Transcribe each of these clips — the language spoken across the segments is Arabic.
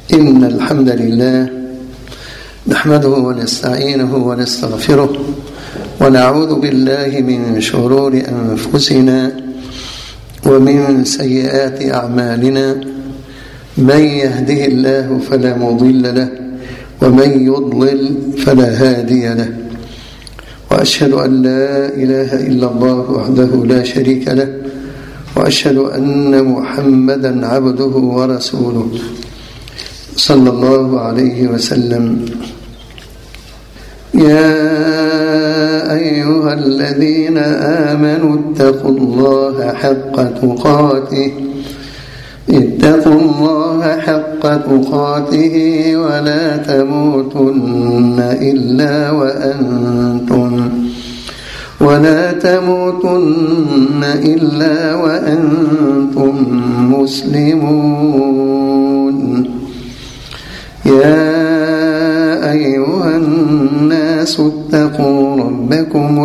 إن الحمد لله نحمده ونستعينه ونستغفره ونعوذ بالله من شرور أنفسنا ومن سيئات أعمالنا. من يهده الله فلا مضل له ومن يضلل فلا هادي له، وأشهد أن لا إله إلا الله وحده لا شريك له، وأشهد أن محمدا عبده ورسوله صلى الله عليه وسلم. يا أيها الذين آمنوا اتقوا الله حق تقاته ولا تموتن إلا وأنتم مسلمون. يا أيها الناس اتقوا ربكم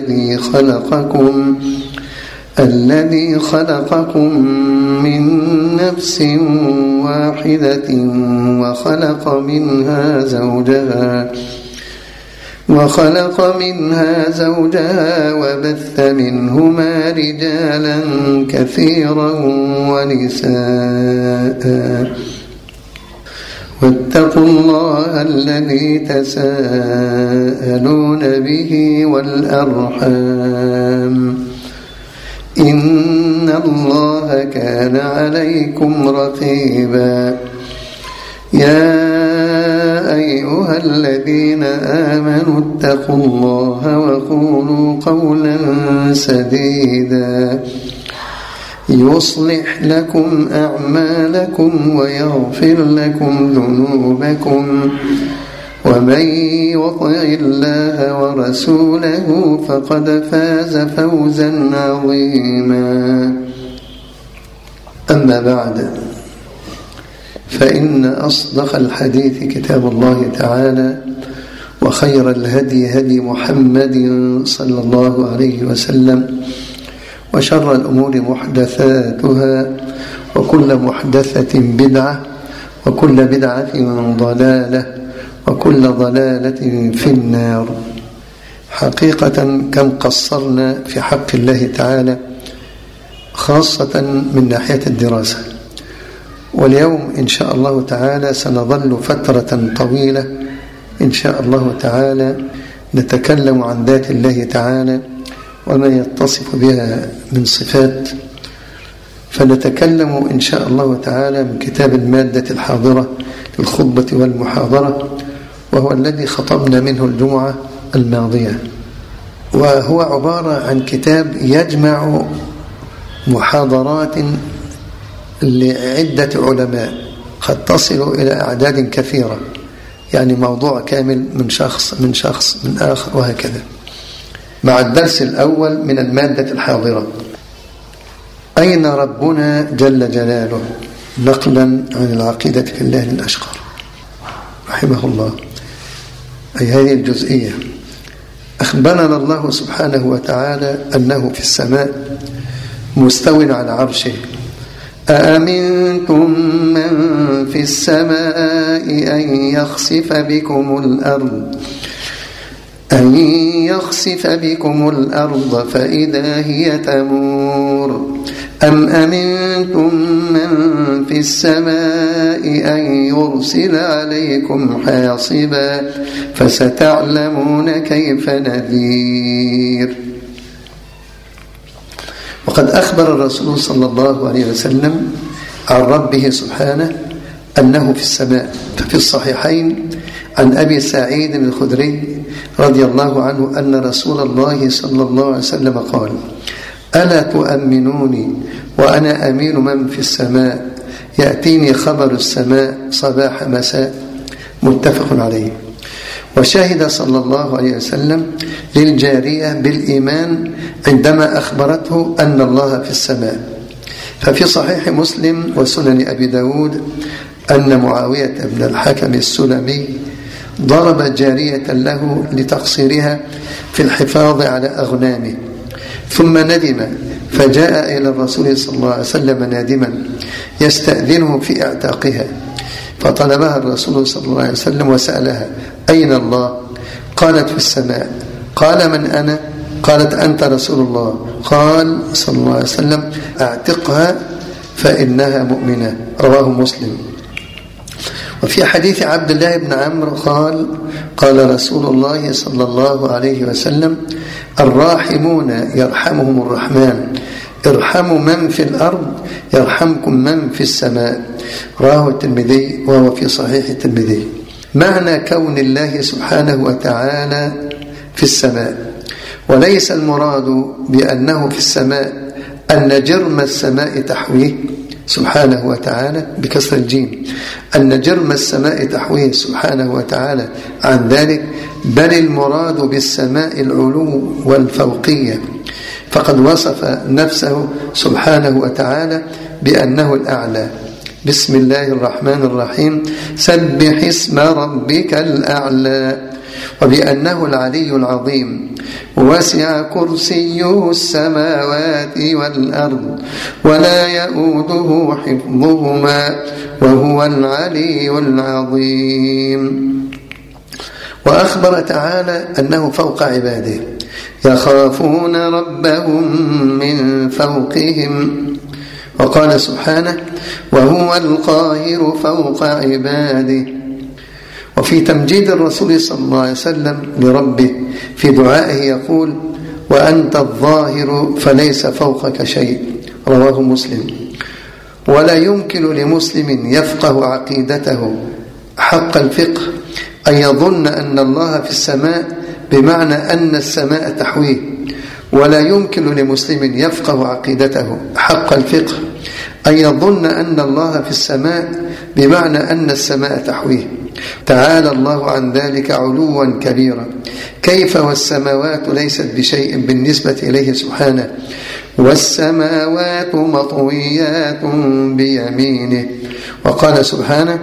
الذي خلقكم من نفس واحدة وخلق منها زوجها وبث منهما رجالا كثيرا ونساء، واتقوا الله الذي تساءلون به والأرحام، إن الله كان عليكم رقيبا. يا أيها الذين آمنوا اتقوا الله وقولوا قولا سديدا يصلح لكم أعمالكم ويغفر لكم ذنوبكم، ومن يطع الله ورسوله فقد فاز فوزا عظيما. أما بعد، فإن أصدق الحديث كتاب الله تعالى، وخير الهدي هدي محمد صلى الله عليه وسلم، وشر الأمور محدثاتها، وكل محدثة بدعة، وكل بدعة ضلالة، وكل ضلالة في النار. حقيقة كم قصرنا في حق الله تعالى، خاصة من ناحية الدراسة. واليوم إن شاء الله تعالى سنظل فترة طويلة إن شاء الله تعالى نتكلم عن ذات الله تعالى وما يتصف بها من صفات. فنتكلم إن شاء الله تعالى من كتاب المادة الحاضرة للخطبة والمحاضرة، وهو الذي خطبنا منه الجمعة الماضية، وهو عبارة عن كتاب يجمع محاضرات لعدة علماء قد تصل إلى أعداد كثيرة، يعني موضوع كامل من شخص من آخر وهكذا، مع الدرس الأول من المادة الحاضرة: أين ربنا جل جلاله؟ نقلا عن العقيدة في الله للأشقر رحمه الله. أي هذه الجزئية: أخبرنا الله سبحانه وتعالى أنه في السماء مستو على عرشه. أأمنتم من في السماء أن يخسف بكم الأرض فإذا هي تمور، أم أمنتم من في السماء أن يرسل عليكم حاصبا فستعلمون كيف نذير. وقد أخبر الرسول صلى الله عليه وسلم عن ربه سبحانه أنه في السماء. ففي الصحيحين عن أبي سعيد الخدري رضي الله عنه أن رسول الله صلى الله عليه وسلم قال: ألا تؤمنوني وأنا أمين من في السماء، يأتيني خبر السماء صباح مساء. متفق عليه. وشهد صلى الله عليه وسلم للجارية بالإيمان عندما أخبرته أن الله في السماء. ففي صحيح مسلم وسنن أبي داود أن معاوية بن الحكم السلمي ضرب جارية له لتقصيرها في الحفاظ على أغنامه، ثم ندم فجاء إلى الرسول صلى الله عليه وسلم نادما يستأذنه في اعتاقها، فطلبها الرسول صلى الله عليه وسلم وسألها: أين الله؟ قالت: في السماء. قال: من أنا؟ قالت: أنت رسول الله. قال صلى الله عليه وسلم: أعتقها فإنها مؤمنة. رواه مسلم. وفي حديث عبد الله بن عمرو قال رسول الله صلى الله عليه وسلم: الراحمون يرحمهم الرحمن، ارحموا من في الأرض يرحمكم من في السماء. رواه الترمذي وهو في صحيح الترمذي. معنى كون الله سبحانه وتعالى في السماء، وليس المراد بأنه في السماء أن جرم السماء تحويه سبحانه وتعالى بكسر الجيم، أن جرم السماء تحويه سبحانه وتعالى عن ذلك، بل المراد بالسماء العلو والفوقية، فقد وصف نفسه سبحانه وتعالى بأنه الأعلى. بسم الله الرحمن الرحيم: سبح اسم ربك الأعلى. وبأنه العلي العظيم، وسع كرسيه السماوات والأرض ولا يؤوده حفظهما وهو العلي العظيم. وأخبر تعالى أنه فوق عباده يخافون ربهم من فوقهم، وقال سبحانه: وهو القاهر فوق عباده. وفي تمجيد الرسول صلى الله عليه وسلم لربه في دعائه يقول: وأنت الظاهر فليس فوقك شيء. رواه مسلم. ولا يمكن لمسلم يفقه عقيدته حق الفقه أن يظن أن الله في السماء بمعنى أن السماء تحويه، ولا يمكن لمسلم يفقه عقيدته حق الفقه أن يظن أن الله في السماء بمعنى أن السماء تحويه. تعالى الله عن ذلك علوا كبيرا. كيف والسماوات ليست بشيء بالنسبة إليه سبحانه، والسماوات مطويات بيمينه. وقال سبحانه: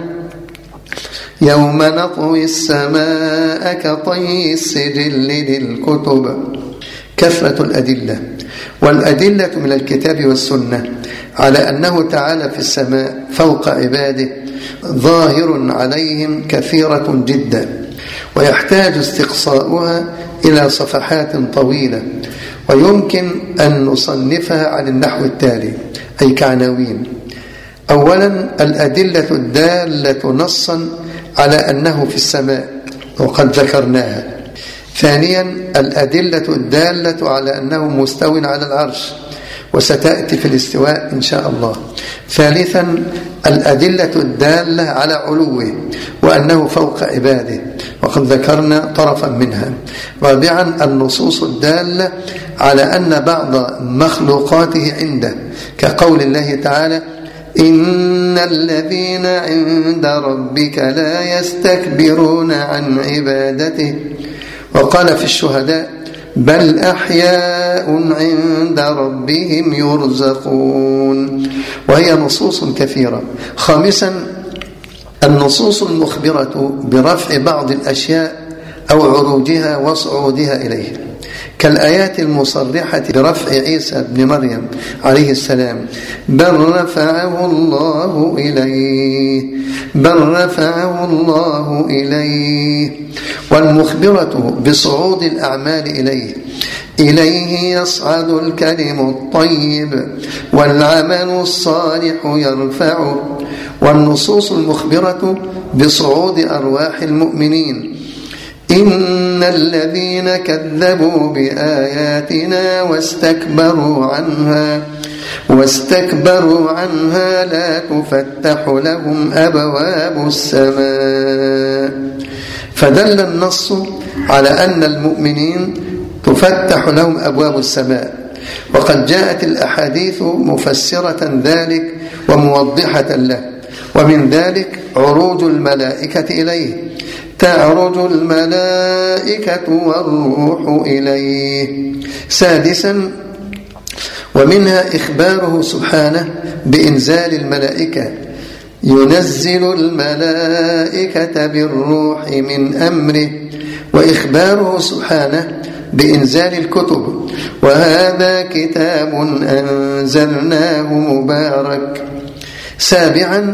يوم نطوي السماء كطي السجل للكتب. كثرة الأدلة، والأدلة من الكتاب والسنة على أنه تعالى في السماء فوق عباده ظاهر عليهم كثيرة جدا، ويحتاج استقصاؤها إلى صفحات طويلة، ويمكن أن نصنفها على النحو التالي، أي كعناوين. أولا: الأدلة الدالة نصا على أنه في السماء وقد ذكرناها. ثانيا: الأدلة الدالة على أنه مستو على العرش، وستأتي في الاستواء إن شاء الله. ثالثا: الأدلة الدالة على علوه وأنه فوق عباده، وقد ذكرنا طرفا منها. رابعا: النصوص الدالة على أن بعض مخلوقاته عنده، كقول الله تعالى: إن الذين عند ربك لا يستكبرون عن عبادته. وقال في الشهداء: بل أحياء عند ربهم يرزقون. وهي نصوص كثيرة. خامسا: النصوص المخبرة برفع بعض الأشياء أو عروجها وصعودها إليه، كالآيات المصرحة برفع عيسى بن مريم عليه السلام: بل رفعه الله إليه، بل رفعه الله إليه. والمخبرة بصعود الأعمال إليه يصعد الكلم الطيب والعمل الصالح يرفعه. والنصوص المخبرة بصعود أرواح المؤمنين: إن الذين كذبوا بآياتنا واستكبروا عنها لا تفتح لهم أبواب السماء. فدل النص على أن المؤمنين تفتح لهم أبواب السماء، وقد جاءت الأحاديث مفسرة ذلك وموضحة له. ومن ذلك عروج الملائكة إليه: تعرج الملائكة والروح إليه. سادسا: ومنها إخباره سبحانه بإنزال الملائكة: ينزل الملائكة بالروح من أمره. وإخباره سبحانه بإنزال الكتب: وهذا كتاب أنزلناه مبارك. سابعا: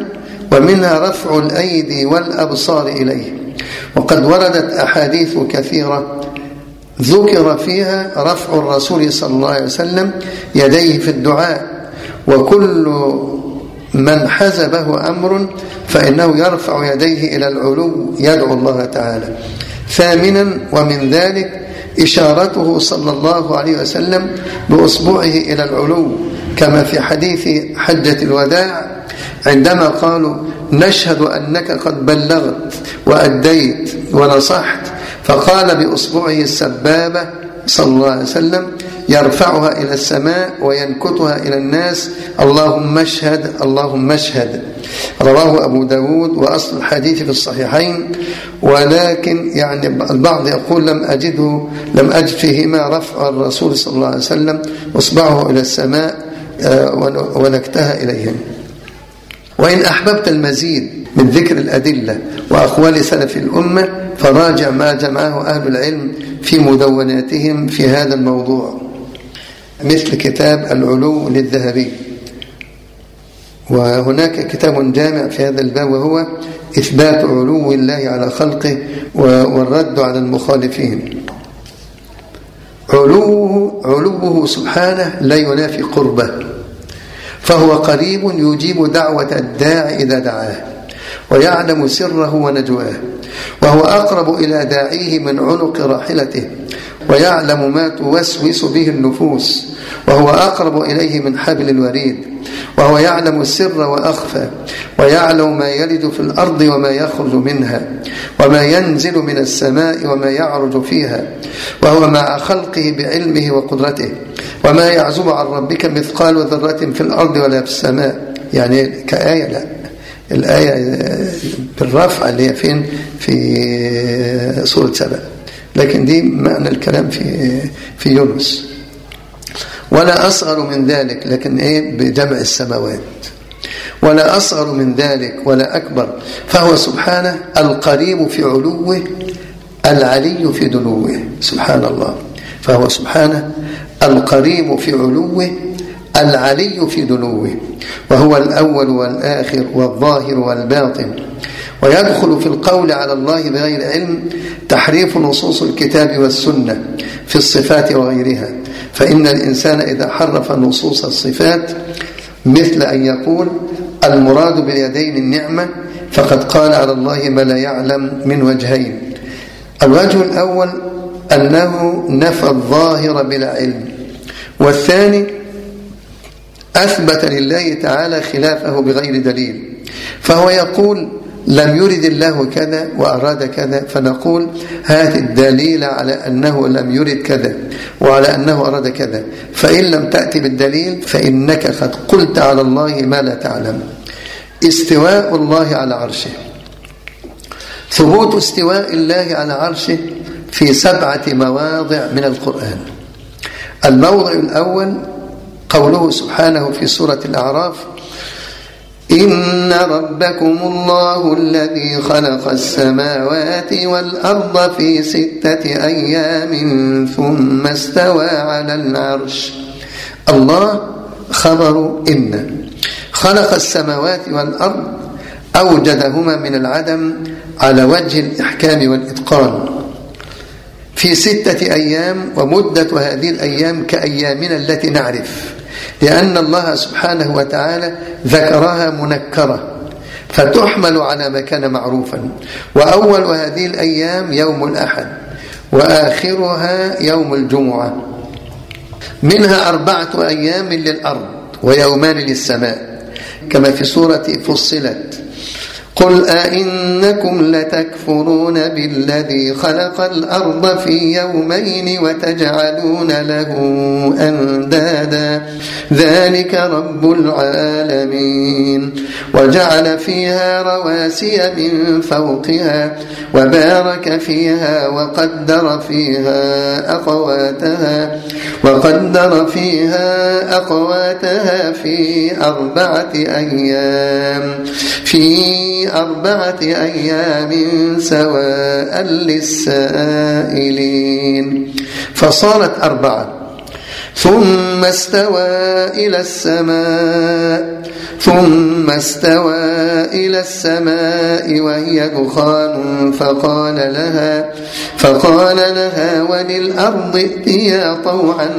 ومنها رفع الأيدي والأبصار إليه. وقد وردت أحاديث كثيرة ذكر فيها رفع الرسول صلى الله عليه وسلم يديه في الدعاء، وكل من حزبه أمر فإنه يرفع يديه إلى العلو يدعو الله تعالى. ثامنا ومن ذلك إشارته صلى الله عليه وسلم بأصبعه إلى العلو، كما في حديث حجة الوداع عندما قالوا نشهد أنك قد بلغت وأديت ونصحت، فقال بأصبعه السبابة صلى الله عليه وسلم يرفعها إلى السماء وينكتها إلى الناس اللهم اشهد اللهم اشهد. رواه أبو داود، وأصل الحديث في الصحيحين، ولكن يعني البعض يقول لم أجد فيهما رفع الرسول صلى الله عليه وسلم أصبعه إلى السماء ونكتها إليهم. وإن أحببت المزيد من ذكر الأدلة وأقوال سلف الأمة فراجع ما جمعه أهل العلم في مدوناتهم في هذا الموضوع، مثل كتاب العلو للذهبي، وهناك كتاب جامع في هذا الباب وهو إثبات علو الله على خلقه والرد على المخالفين. علوه سبحانه لا ينافي قربه، فهو قريب يجيب دعوة الداعي إذا دعاه، ويعلم سره ونجواه، وهو أقرب إلى داعيه من عنق راحلته، ويعلم ما توسوس به النفوس، وهو أقرب إليه من حبل الوريد، وهو يعلم السر وأخفى، ويعلم ما يلج في الأرض وما يخرج منها، وما ينزل من السماء وما يعرج فيها، وهو مع خلقه بعلمه وقدرته، وما يعزب عن ربك مثقال ذرة في الأرض ولا في السماء. يعني كآية، لا، الآية بالرفع اللي هي فين في سورة سبأ، لكن دي معنى الكلام في يونس. ولا أصغر من ذلك، لكن بجمع السماوات، ولا أصغر من ذلك ولا أكبر، فهو سبحانه القريب في علوه العلي في دنوه. سبحان الله، فهو سبحانه القريب في علوه العلي في دنوه، وهو الأول والآخر والظاهر والباطن. ويدخل في القول على الله بغير علم تحريف نصوص الكتاب والسنة في الصفات وغيرها، فإن الإنسان إذا حرف نصوص الصفات مثل أن يقول المراد باليدين النعمة فقد قال على الله ما لا يعلم من وجهين. الوجه الأول أنه نفى الظاهر بلا علم، والثاني أثبت لله تعالى خلافه بغير دليل، فهو يقول لم يرد الله كذا وأراد كذا، فنقول هات الدليل على أنه لم يرد كذا وعلى أنه أراد كذا، فإن لم تأتي بالدليل فإنك قد قلت على الله ما لا تعلم. استواء الله على عرشه، ثبوت استواء الله على عرشه في 7 مواضع من القرآن. الموضع الأول قوله سبحانه في سورة الأعراف إن ربكم الله الذي خلق السماوات والأرض في 6 أيام ثم استوى على العرش. الله خبر إن خلق السماوات والأرض، أوجدهما من العدم على وجه الإحكام والإتقان في 6 أيام، ومدة هذه الأيام كأيامنا التي نعرف، لأن الله سبحانه وتعالى ذكرها منكرة فتحمل على ما كان معروفا. وأول هذه الأيام يوم الأحد، وآخرها يوم الجمعة، منها 4 أيام للأرض ويومان للسماء، كما في سورة فصلت قل أئنكم لتكفرون بالذي خلق الأرض في يومين وتجعلون له أندادا ذلك رب العالمين وجعل فيها رواسي من فوقها وبارك فيها وقدر فيها أقواتها في 4 أيام سواء للسائلين، فصارت 4. ثم استوى إلى السماء ثم استوى إلى السماء وهي دخان فقال لها وللأرض ائتيا طوعا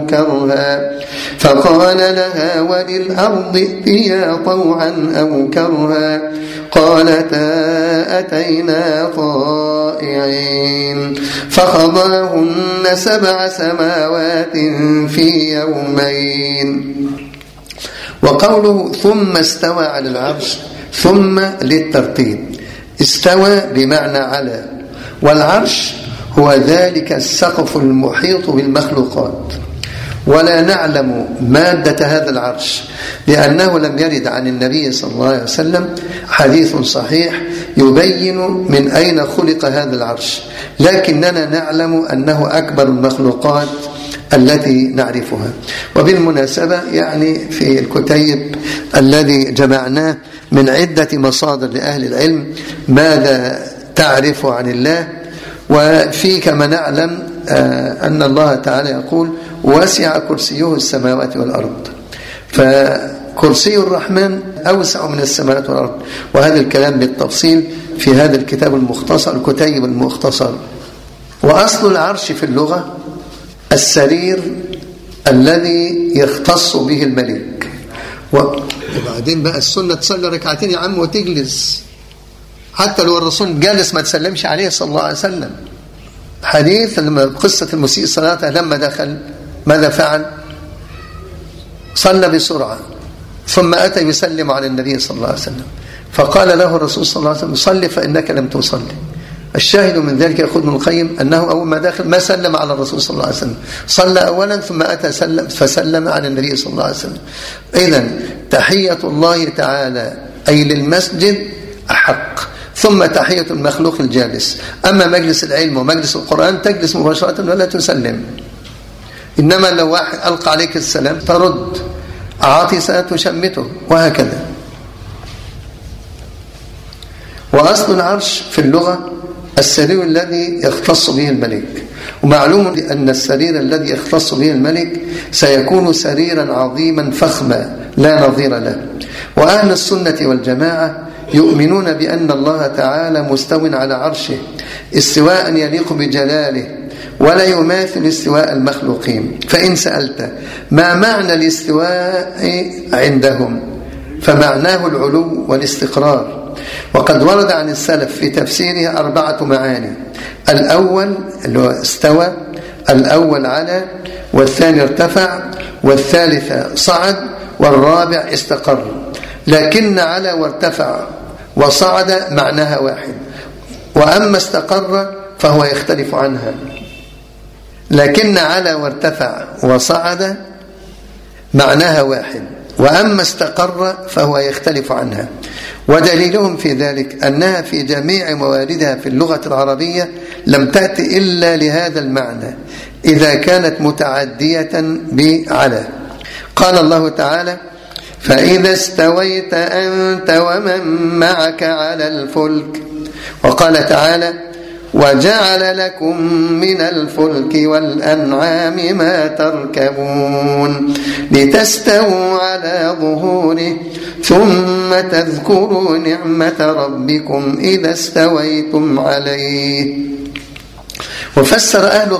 أو كرها قالتا أتينا طائعين فقضاهن 7 سماوات في يومين. وقوله ثم استوى على العرش، ثم للترتيب، استوى بمعنى على، والعرش هو ذلك السقف المحيط بالمخلوقات، ولا نعلم مادة هذا العرش لأنه لم يرد عن النبي صلى الله عليه وسلم حديث صحيح يبين من أين خلق هذا العرش، لكننا نعلم أنه أكبر المخلوقات التي نعرفها. وبالمناسبة يعني في الكتيب الذي جمعناه من عدة مصادر لأهل العلم ماذا تعرف عن الله، وفي كما نعلم أن الله تعالى يقول وسع كرسيه السماوات والأرض، فكرسي الرحمن أوسع من السماوات والأرض، وهذا الكلام بالتفصيل في هذا الكتاب المختصر الكتيب المختصر. وأصل العرش في اللغة السرير الذي يختص به الملك. وبعدين بقى السنة تصلي ركعتين يا عم وتجلس، حتى لو الرسول جالس ما تسلمش عليه صلى الله عليه وسلم. حديث لما قصة المسيء صلاته لما دخل ماذا فعل؟ صلى بسرعة ثم أتى يسلم على النبي صلى الله عليه وسلم، فقال له الرسول صلى الله عليه وسلم صل فإنك لم تصلي. الشاهد من ذلك يقول ابن القيم أنه أول ما دخل ما سلم على الرسول صلى الله عليه وسلم، صلى أولا ثم أتى فسلم على النبي صلى الله عليه وسلم. إذن تحية الله تعالى أي للمسجد أحق، ثم تحية المخلوق الجالس. أما مجلس العلم ومجلس القرآن تجلس مباشرة ولا تسلم، إنما لو واحد ألقى عليك السلام ترد، عاطس تشمته، وهكذا. وأصل العرش في اللغة السرير الذي يختص به الملك، ومعلوم أن السرير الذي يختص به الملك سيكون سريرا عظيما فخما لا نظير له. وأهل السنة والجماعة يؤمنون بأن الله تعالى مستو على عرشه استواء يليق بجلاله ولا يماثل استواء المخلوقين. فإن سألت ما معنى الاستواء عندهم فمعناه العلو والاستقرار، وقد ورد عن السلف في تفسيرها 4 معاني. الأول اللي هو استوى، الأول على، والثاني ارتفع، والثالث صعد، والرابع استقر. لكن على وارتفع وصعد معناها واحد، وأما استقر فهو يختلف عنها. لكن على وارتفع وصعد معناها واحد، وأما استقر فهو يختلف عنها. ودليلهم في ذلك أنها في جميع مواردها في اللغة العربية لم تأتي إلا لهذا المعنى إذا كانت متعدية بعلى. قال الله تعالى فإذا استويت أنت ومن معك على الفلك. وقال تعالى وجعل لكم من الفلك والأنعام ما تركبون لتستووا على ظهوره ثم تذكروا نعمة ربكم إذا استويتم عليه. وفسر أهل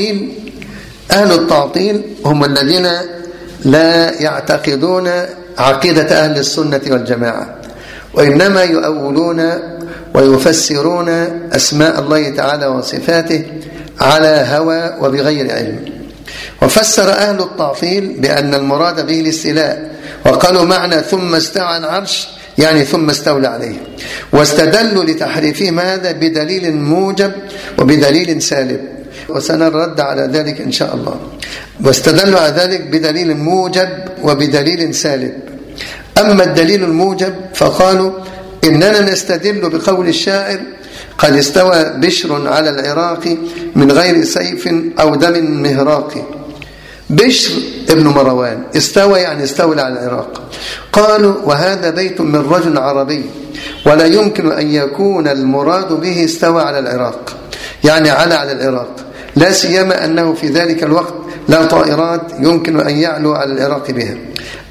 التعطيل هم الذين لا يعتقدون عقيدة أهل السنة والجماعة، وإنما يؤولون ويفسرون أسماء الله تعالى وصفاته على هوى وبغير علم. وفسر أهل التعطيل بأن المراد به الاستيلاء، وقالوا معنى ثم استوى على العرش يعني ثم استولى عليه، واستدلوا لتحريفهم هذا بدليل موجب وبدليل سالب، وسنرى الرد على ذلك إن شاء الله. واستدلوا على ذلك بدليل موجب وبدليل سالب. أما الدليل الموجب فقالوا إننا نستدل بقول الشاعر قد استوى بشر على العراق من غير سيف أو دم مهراق. بشر ابن مروان استوى يعني استولى على العراق. قالوا وهذا بيت من رجل عربي، ولا يمكن أن يكون المراد به استوى على العراق يعني على العراق، لا سيما أنه في ذلك الوقت لا طائرات يمكن أن يعلو على العراق بها.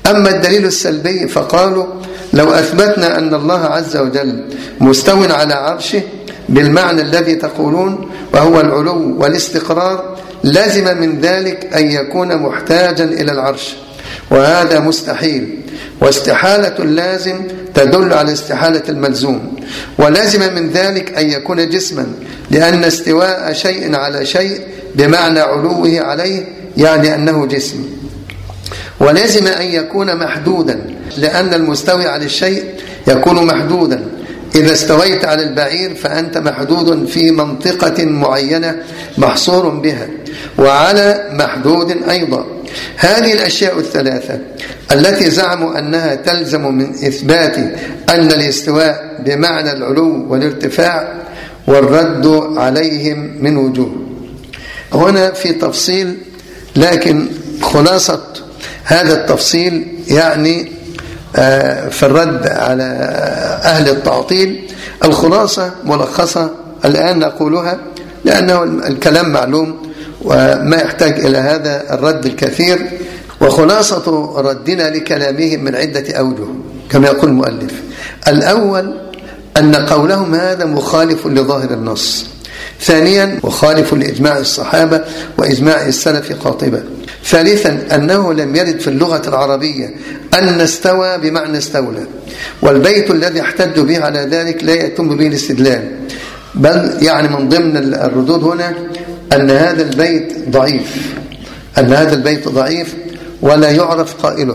أما الدليل السلبي فقالوا لو أثبتنا أن الله عز وجل مستو على عرشه بالمعنى الذي تقولون وهو العلو والاستقرار لازم من ذلك أن يكون محتاجا إلى العرش، وهذا مستحيل، واستحالة اللازم تدل على استحالة الملزوم، ولازم من ذلك أن يكون جسما، لأن استواء شيء على شيء بمعنى علوه عليه يعني أنه جسم، ولازم أن يكون محدودا، لأن المستوي على الشيء يكون محدودا. إذا استويت على البعير فأنت محدود في منطقة معينة محصور بها، وعلى محدود أيضا. هذه الأشياء الثلاثة التي زعموا أنها تلزم من إثبات أن الاستواء بمعنى العلو والارتفاع، والرد عليهم من وجوه. هنا في تفصيل، لكن خلاصة هذا التفصيل يعني في الرد على أهل التعطيل، الخلاصة ملخصة الآن نقولها لأنه الكلام معلوم وما يحتاج إلى هذا الرد الكثير. وخلاصة ردنا لكلامهم من عدة أوجه كما يقول المؤلف. الأول أن قولهم هذا مخالف لظاهر النص. ثانيا مخالف لإجماع الصحابة وإجماع السلف قاطبة. ثالثا أنه لم يرد في اللغة العربية أن استوى بمعنى استولى، والبيت الذي احتج به على ذلك لا يتم به الاستدلال، بل يعني من ضمن الردود هنا أن هذا البيت ضعيف، أن هذا البيت ضعيف ولا يعرف قائله،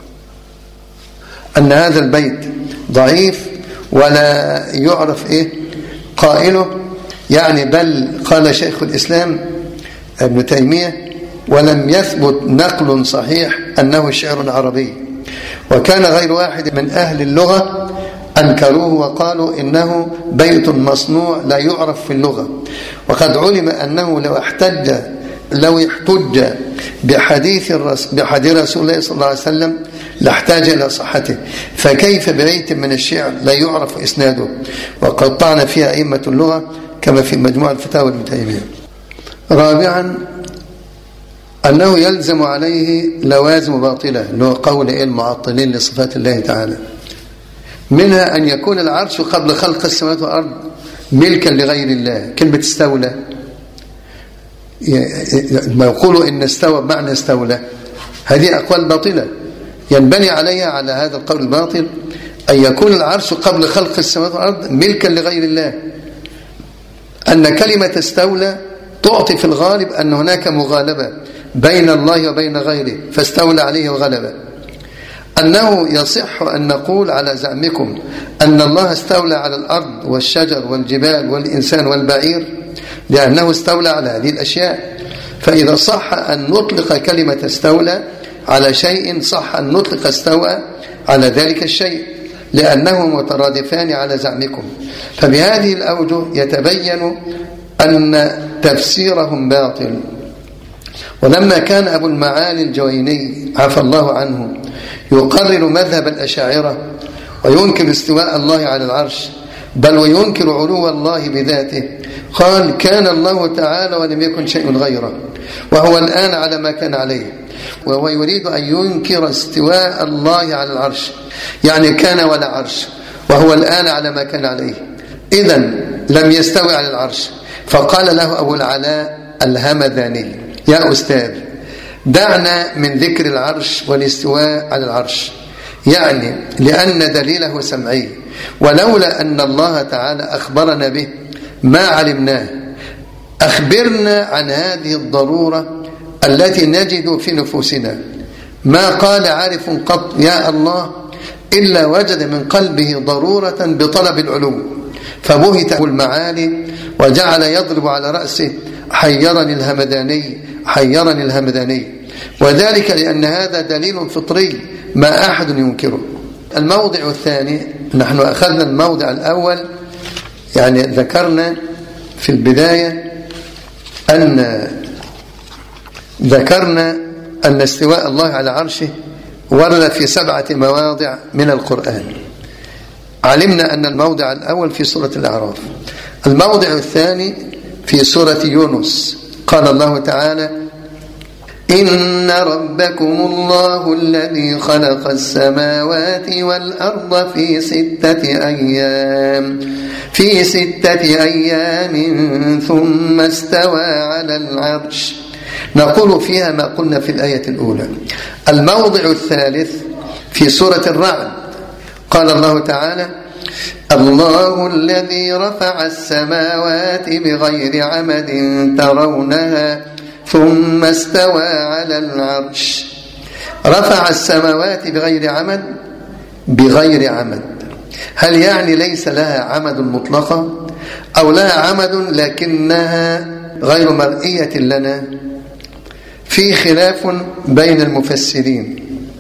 أن هذا البيت ضعيف ولا يعرف قائله، يعني بل قال شيخ الإسلام ابن تيمية ولم يثبت نقل صحيح أنه شعر عربي، وكان غير واحد من أهل اللغة أنكروه وقالوا إنه بيت مصنوع لا يعرف في اللغة، وقد علم أنه لو احتج بحديث رسول الله صلى الله عليه وسلم لاحتاج إلى صحته، فكيف ببيت من الشعر لا يعرف إسناده؟ وقد طعن فيها أئمة اللغة كما في مجموع الفتاوى ابن تيمية. رابعا أنه يلزم عليه لوازم باطلة، اللي هو قول المعطلين لصفات الله تعالى، منها أن يكون العرش قبل خلق السماوات والأرض ملكا لغير الله. كلمة استولى ما يقولوا إن استوى بمعنى استولى، هذه أقوال باطلة ينبني عليها على هذا القول الباطل أن يكون العرش قبل خلق السماوات والأرض ملكا لغير الله. أن كلمة استولى تعطي في الغالب أن هناك مغالبة بين الله وبين غيره فاستولى عليه وغلبه. أنه يصح أن نقول على زعمكم أن الله استولى على الأرض والشجر والجبال والإنسان والبعير لأنه استولى على هذه الأشياء، فإذا صح أن نطلق كلمة استولى على شيء صح أن نطلق استوى على ذلك الشيء، لأنه مترادفان على زعمكم. فبهذه الأوجه يتبين أن تفسيرهم باطل. ولما كان أبو المعالي الجويني عفى الله عنه يقرر مذهب الأشاعرة وينكر استواء الله على العرش بل وينكر علو الله بذاته، قال كان الله تعالى ولم يكن شيء غيره، وهو الآن على ما كان عليه، وهو يريد أن ينكر استواء الله على العرش، يعني كان ولا عرش وهو الآن على ما كان عليه، إذن لم يستوي على العرش. فقال له أبو العلاء الهمذاني يا أستاذ دعنا من ذكر العرش والاستواء على العرش، يعني لأن دليله سمعي، ولولا أن الله تعالى أخبرنا به ما علمناه. أخبرنا عن هذه الضرورة التي نجد في نفوسنا. ما قال عارف قط يا الله إلا وجد من قلبه ضرورة بطلب العلو، فبهت أبو المعالي وجعل يضرب على رأسه حيرني الهمداني حيرني الهمداني، وذلك لأن هذا دليل فطري ما أحد ينكره. الموضع الثاني، نحن أخذنا الموضع الأول، يعني ذكرنا في البداية ذكرنا أن استواء الله على عرشه ورد في 7 مواضع من القرآن. علمنا أن الموضع الأول في سورة الأعراف. الموضع الثاني في سورة يونس، قال الله تعالى إن ربكم الله الذي خلق السماوات والأرض في 6 أيام ثم استوى على العرش. نقول فيها ما قلنا في الآية الأولى. الموضع الثالث في سورة الرعد قال الله تعالى: الله الذي رفع السماوات بغير عمد ترونها ثم استوى على العرش. رفع السماوات بغير عمد، هل يعني ليس لها عمد مطلقة أو لها عمد لكنها غير مرئية لنا؟ في خلاف بين المفسرين.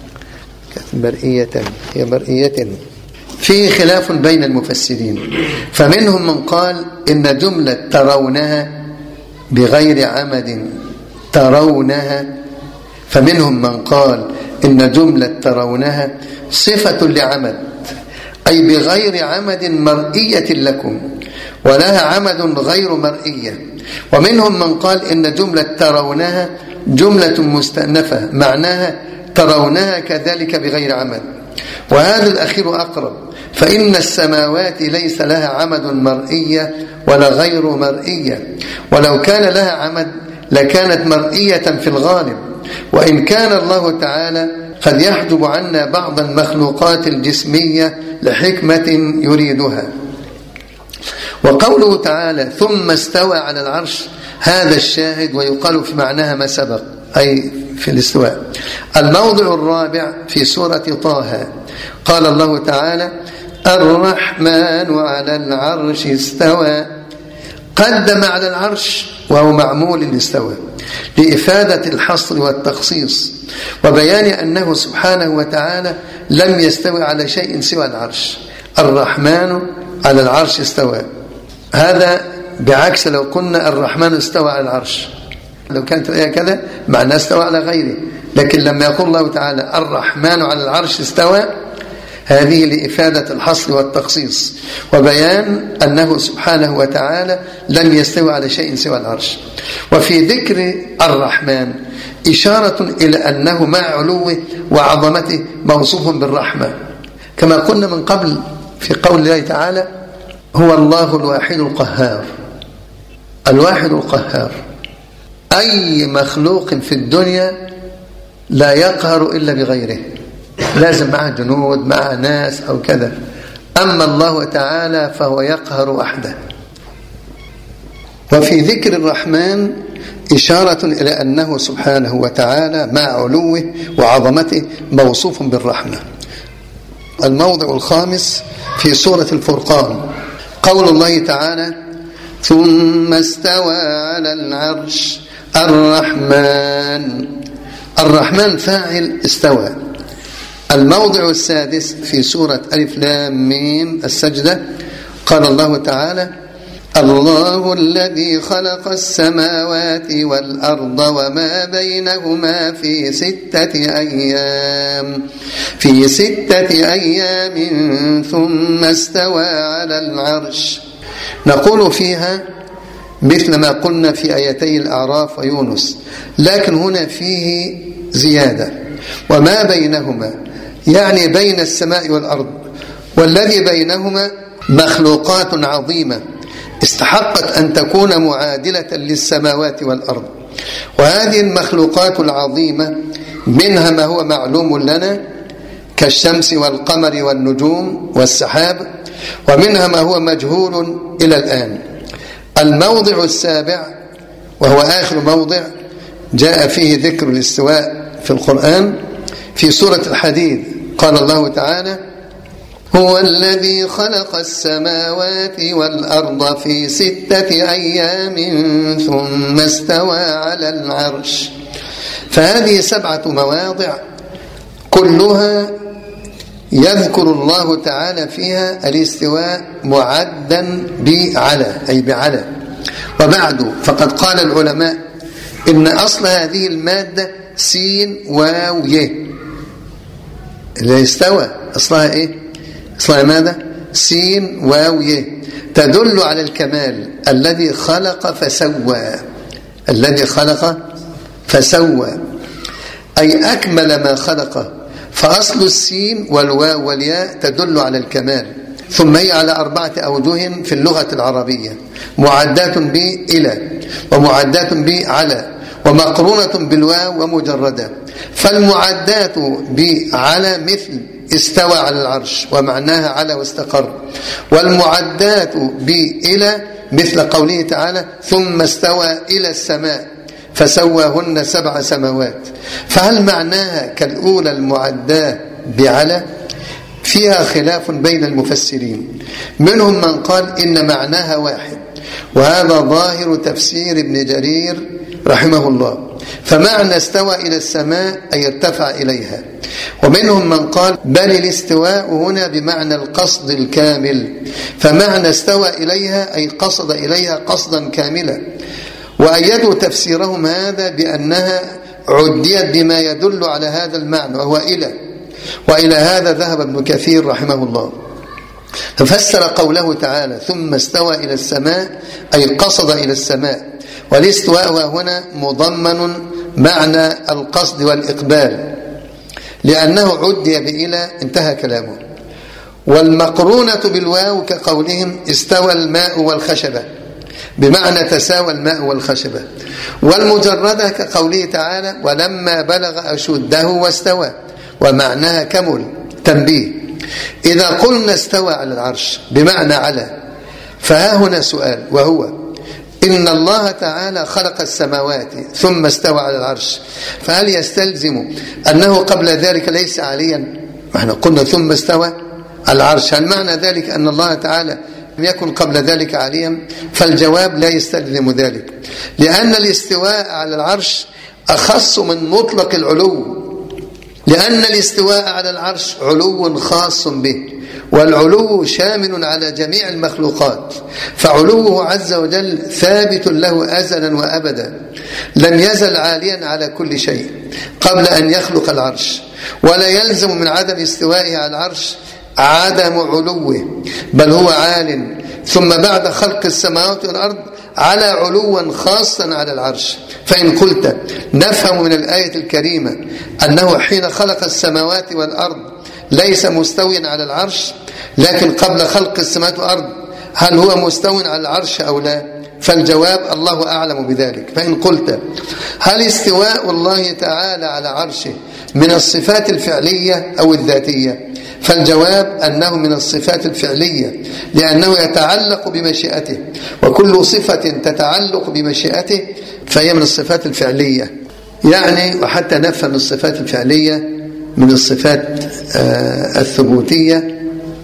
هي مرئية. في خلاف بين المفسرين، فمنهم من قال إن جملة ترونها بغير عمد ترونها، فمنهم من قال إن جملة ترونها صفة لعمد، أي بغير عمد مرئية لكم، ولها عمد غير مرئية. ومنهم من قال إن جملة ترونها جملة مستأنفة معناها ترونها كذلك بغير عمد، وهذا الأخير أقرب، فإن السماوات ليس لها عمد مرئية ولا غير مرئية، ولو كان لها عمد لكانت مرئية في الغالب، وإن كان الله تعالى قد يحجب عنا بعض المخلوقات الجسمية لحكمة يريدها. وقوله تعالى ثم استوى على العرش هذا الشاهد، ويقال في معناها ما سبق أي في الاستواء. الموضع الرابع في سورة طه قال الله تعالى: الرحمن على العرش استوى. قدم على العرش وهو معمول الاستواء لإفادة الحصر والتخصيص وبيان أنه سبحانه وتعالى لم يستوي على شيء سوى العرش. الرحمن على العرش استوى، هذا بعكس لو قلنا الرحمن استوى على العرش، لو كانت الآية كذا معناه استوى على غيره، لكن لما يقول الله تعالى الرحمن على العرش استوى هذه لإفادة الحصر والتخصيص وبيان أنه سبحانه وتعالى لم يستوي على شيء سوى العرش. وفي ذكر الرحمن إشارة إلى أنه مع علوه وعظمته موصوف بالرحمة، كما قلنا من قبل في قول الله تعالى: هو الله الواحد القهار. الواحد القهار، أي مخلوق في الدنيا لا يقهر إلا بغيره، لازم معه جنود معه ناس أو كذا، أما الله تعالى فهو يقهر وحده. وفي ذكر الرحمن إشارة إلى أنه سبحانه وتعالى مع علوه وعظمته موصوف بالرحمة. الموضع الخامس في سورة الفرقان قول الله تعالى: ثم استوى على العرش. الرحمن فاعل استوى. الموضع السادس في سورة ألف لام ميم السجدة قال الله تعالى: الله الذي خلق السماوات والأرض وما بينهما في 6 أيام ثم استوى على العرش. نقول فيها مثل ما قلنا في آيتي الأعراف ويونس، لكن هنا فيه زيادة. وما بينهما يعني بين السماء والأرض، والذي بينهما مخلوقات عظيمة استحقت أن تكون معادلة للسماوات والأرض. وهذه المخلوقات العظيمة منها ما هو معلوم لنا كالشمس والقمر والنجوم والسحاب، ومنها ما هو مجهول إلى الآن. الموضع السابع وهو آخر موضع جاء فيه ذكر الاستواء في القرآن في سورة الحديد قال الله تعالى: هو الذي خلق السماوات والأرض في 6 أيام ثم استوى على العرش. فهذه 7 مواضع كلها يذكر الله تعالى فيها الاستواء معدا بعلى، أي بعلى. وبعد فقد قال العلماء إن أصل هذه المادة سين واو ي، اللي استوى أصلها إيه؟ أصلها ماذا؟ سين واو ي، تدل على الكمال. الذي خلق فسوى، الذي خلق فسوى. أي أكمل ما خلقه، فأصل السين والواو والياء تدل على الكمال. ثم هي على 4 أوجه في اللغة العربية: معدات بإلى، ومعدات بعلى، ومقرونة بالواو ومجردة. فالمعدات بعلى مثل استوى على العرش ومعناها على واستقر، والمعدات بإلى مثل قوله تعالى: ثم استوى إلى السماء فسواهن 7 سماوات. فهل معناها كالأولى المعداة بعلى؟ فيها خلاف بين المفسرين، منهم من قال إن معناها واحد، وهذا ظاهر تفسير ابن جرير رحمه الله، فمعنى استوى إلى السماء أي ارتفع إليها. ومنهم من قال بل الاستواء هنا بمعنى القصد الكامل، فمعنى استوى إليها أي قصد إليها قصدا كاملا. وأيدوا تفسيرهم هذا بأنها عديت بما يدل على هذا المعنى وهو إلى، وإلى هذا ذهب ابن كثير رحمه الله، ففسر قوله تعالى ثم استوى إلى السماء أي قصد إلى السماء، والاستواء هنا مضمن معنى القصد والإقبال لأنه عدي بإلى، انتهى كلامه. والمقرونة بالواو كقولهم استوى الماء والخشبة، بمعنى تساوى الماء والخشبة. والمجردة كقوله تعالى ولما بلغ أشده واستوى، ومعناها كمل. تنبيه: إذا قلنا استوى على العرش بمعنى على، فها هنا سؤال، وهو إن الله تعالى خلق السماوات ثم استوى على العرش، فهل يستلزم أنه قبل ذلك ليس عاليا؟ احنا قلنا ثم استوى على العرش، هل معنى ذلك أن الله تعالى لم يكن قبل ذلك عاليا؟ فالجواب لا يستلزم ذلك، لأن الاستواء على العرش أخص من مطلق العلو، لأن الاستواء على العرش علو خاص به، والعلو شامل على جميع المخلوقات، فعلوه عز وجل ثابت له أزلا وأبدا، لم يزل عاليا على كل شيء قبل أن يخلق العرش، ولا يلزم من عدم استوائه على العرش عدم علوه، بل هو عال ثم بعد خلق السماوات والأرض على علوا خاصا على العرش. فإن قلت نفهم من الآية الكريمة أنه حين خلق السماوات والأرض ليس مستويا على العرش، لكن قبل خلق السماوات والأرض هل هو مستوى على العرش أو لا؟ فالجواب الله أعلم بذلك. فإن قلت هل استواء الله تعالى على عرشه من الصفات الفعلية أو الذاتية؟ فالجواب أنه من الصفات الفعلية، لأنه يتعلق بمشيئته، وكل صفة تتعلق بمشيئته فهي من الصفات الفعلية. يعني وحتى نفهم الصفات الفعلية من الصفات الثبوتية،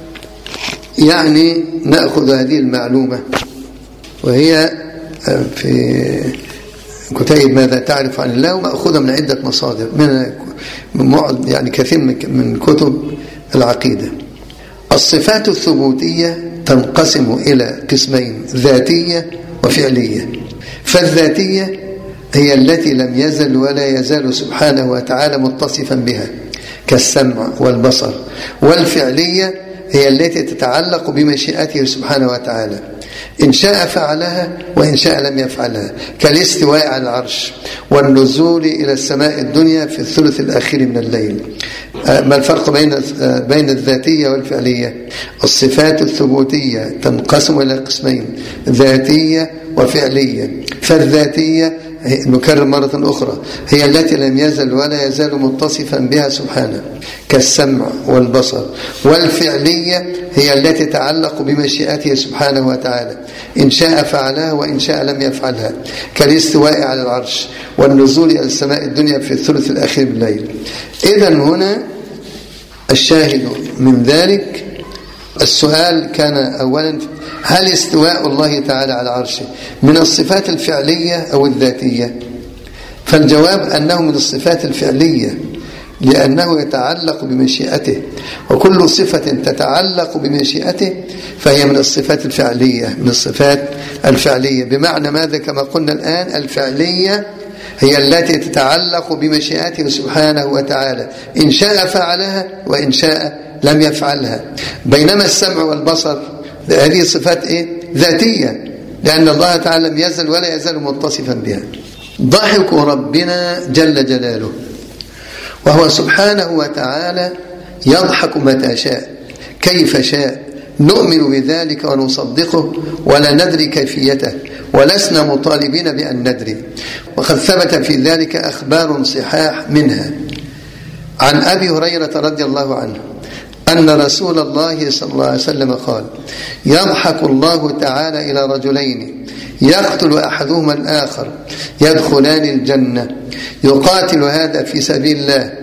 يعني نأخذ هذه المعلومة وهي في كتيب ماذا تعرف عن الله، ومأخوذة من عدة مصادر، من يعني كثير من كتب العقيدة. الصفات الثبوتية تنقسم إلى قسمين: ذاتية وفعلية. فالذاتية هي التي لم يزل ولا يزال سبحانه وتعالى متصفا بها كالسمع والبصر. والفعلية هي التي تتعلق بمشيئته سبحانه وتعالى، إن شاء فعلها وإن شاء لم يفعلها، كالاستواء على العرش والنزول إلى السماء الدنيا في الثلث الأخير من الليل. ما الفرق بين الذاتية والفعلية؟ الصفات الثبوتية تنقسم إلى قسمين: ذاتية وفعلية. فالذاتية نكرر مرة أخرى هي التي لم يزل ولا يزال متصفا بها سبحانه كالسمع والبصر. والفعلية هي التي تتعلق بمشيئته سبحانه وتعالى، إن شاء فعلها وإن شاء لم يفعلها، كالاستواء على العرش والنزول إلى السماء الدنيا في الثلث الأخير من الليل. إذن هنا الشاهد من ذلك السؤال كان أولا: هل استواء الله تعالى على عرشه من الصفات الفعلية أو الذاتية؟ فالجواب أنه من الصفات الفعلية، لأنه يتعلق بمشيئته، وكل صفة تتعلق بمشيئته فهي من الصفات الفعلية، من الصفات الفعلية. بمعنى ماذا؟ كما قلنا الآن، الفعلية هي التي تتعلق بمشيئته سبحانه وتعالى، إن شاء فعلها وإن شاء لم يفعلها. بينما السمع والبصر هذه صفات ذاتية، لأن الله تعالى لم يزل ولا يزال متصفا بها. ضحك ربنا جل جلاله وهو سبحانه وتعالى يضحك متى شاء كيف شاء، نؤمن بذلك ونصدقه ولا ندري كيفيته، ولسنا مطالبين بأن ندري. وقد ثبت في ذلك أخبار صحاح، منها عن أبي هريرة رضي الله عنه أن رسول الله صلى الله عليه وسلم قال: يضحك الله تعالى إلى رجلين يقتل أحدهما الآخر يدخلان الجنة، يقاتل هذا في سبيل الله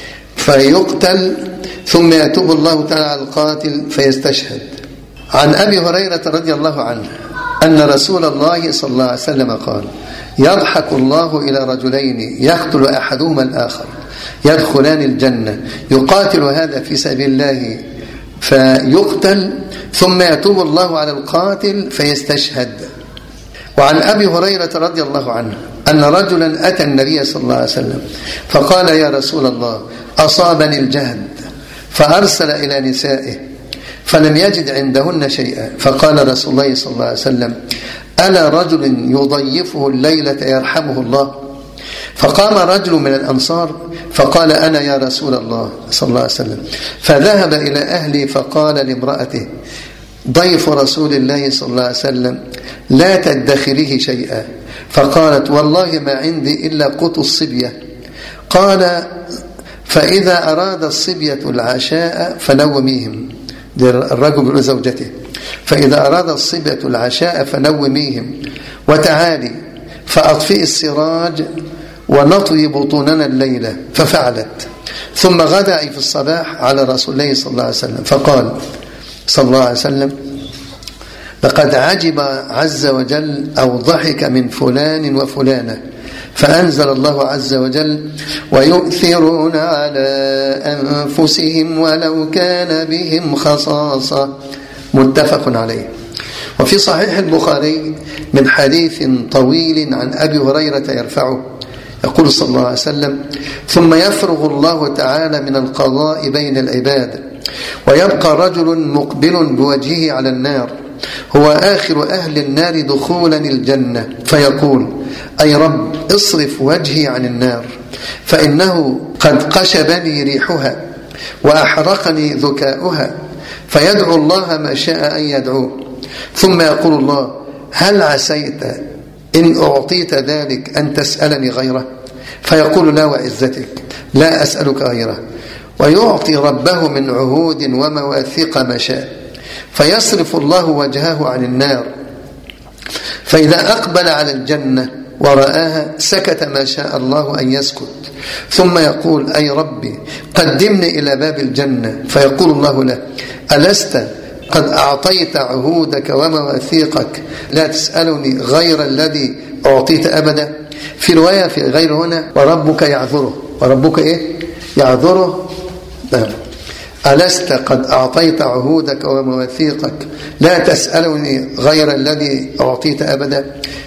فيقتل، ثم يتوب الله تعالى على القاتل فيستشهد. عن أبي هريرة رضي الله عنه أن رسول الله صلى الله عليه وسلم قال: يضحك الله إلى رجلين يقتل أحدهما الآخر يدخلان الجنة، يقاتل هذا في سبيل الله فيقتل، ثم يتوب الله على القاتل فيستشهد. وعن أبي هريرة رضي الله عنه أن رجلا أتى النبي صلى الله عليه وسلم فقال: يا رسول الله، أصابني الجهد، فأرسل إلى نسائه فلم يجد عندهن شيئا، فقال رسول الله صلى الله عليه وسلم: ألا رجل يضيفه الليلة يرحمه الله؟ فقام رجل من الأنصار فقال: أنا يا رسول الله صلى الله عليه وسلم. فذهب إلى أهله فقال لامرأته: ضيف رسول الله صلى الله عليه وسلم لا تدخره شيئا. فقالت: والله ما عندي إلا قوت الصبية. قال: فإذا أراد الصبية العشاء فنوميهم، الرجل بيقول زوجته: فإذا أراد الصبية العشاء فنوميهم وتعالي فأطفئ السراج ونطوي بطوننا الليلة. ففعلت، ثم غدا في الصباح على رسول الله صلى الله عليه وسلم فقال صلى الله عليه وسلم: لقد عجب عز وجل أو ضحك من فلان وفلانة، فأنزل الله عز وجل: ويؤثرون على أنفسهم ولو كان بهم خصاصة، متفق عليه. وفي صحيح البخاري من حديث طويل عن أبي هريرة يرفعه يقول صلى الله عليه وسلم: ثم يفرغ الله تعالى من القضاء بين العباد، ويبقى رجل مقبل بوجهه على النار، هو آخر أهل النار دخولا الجنة، فيقول: أي رب، اصرف وجهي عن النار، فإنه قد قشبني ريحها وأحرقني ذكاؤها. فيدعو الله ما شاء أن يدعوه، ثم يقول الله: هل عسيت إن أعطيت ذلك أن تسألني غيره؟ فيقول: لا وعزتك لا أسألك غيره. ويعطي ربه من عهود ومواثيق ما شاء، فيصرف الله وجهه عن النار، فإذا أقبل على الجنة ورآها سكت ما شاء الله أن يسكت، ثم يقول: أي ربي، قدمني إلى باب الجنة. فيقول الله له: ألست قد أعطيت عهودك ومواثيقك، لا تسألني غير الذي أعطيت أبدا؟ في رواية في غير هنا: وربك يعذره. وربك إيه؟ يعذره. ألست قد أعطيت عهودك ومواثيقك، لا تسألني غير الذي أعطيت أبدا؟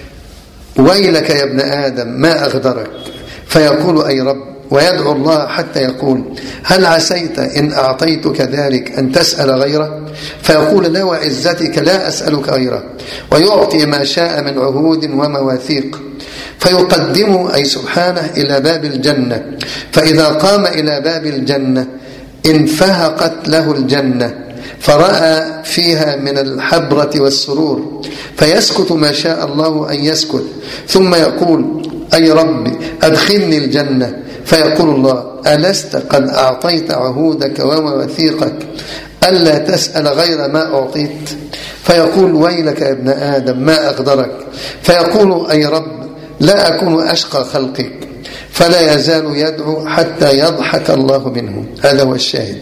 ويلك يا ابن آدم ما أغدرك. فيقول: أي رب، ويدعو الله حتى يقول: هل عسيت إن أعطيتك ذلك أن تسأل غيره؟ فيقول: لا وعزتك لا أسألك غيره. ويعطي ما شاء من عهود ومواثيق، فيقدمه أي سبحانه إلى باب الجنة، فإذا قام إلى باب الجنة انفهقت له الجنة، فرأى فيها من الحبرة والسرور، فيسكت ما شاء الله أن يسكت، ثم يقول: أي ربي، أدخلني الجنة. فيقول الله: ألست قد أعطيت عهودك ومواثيقك ألا تسأل غير ما أعطيت؟ فيقول: ويلك يا ابن آدم ما أغدرك. فيقول: أي رب، لا أكون أشقى خلقك. فلا يزال يدعو حتى يضحك الله منه. هذا هو الشاهد.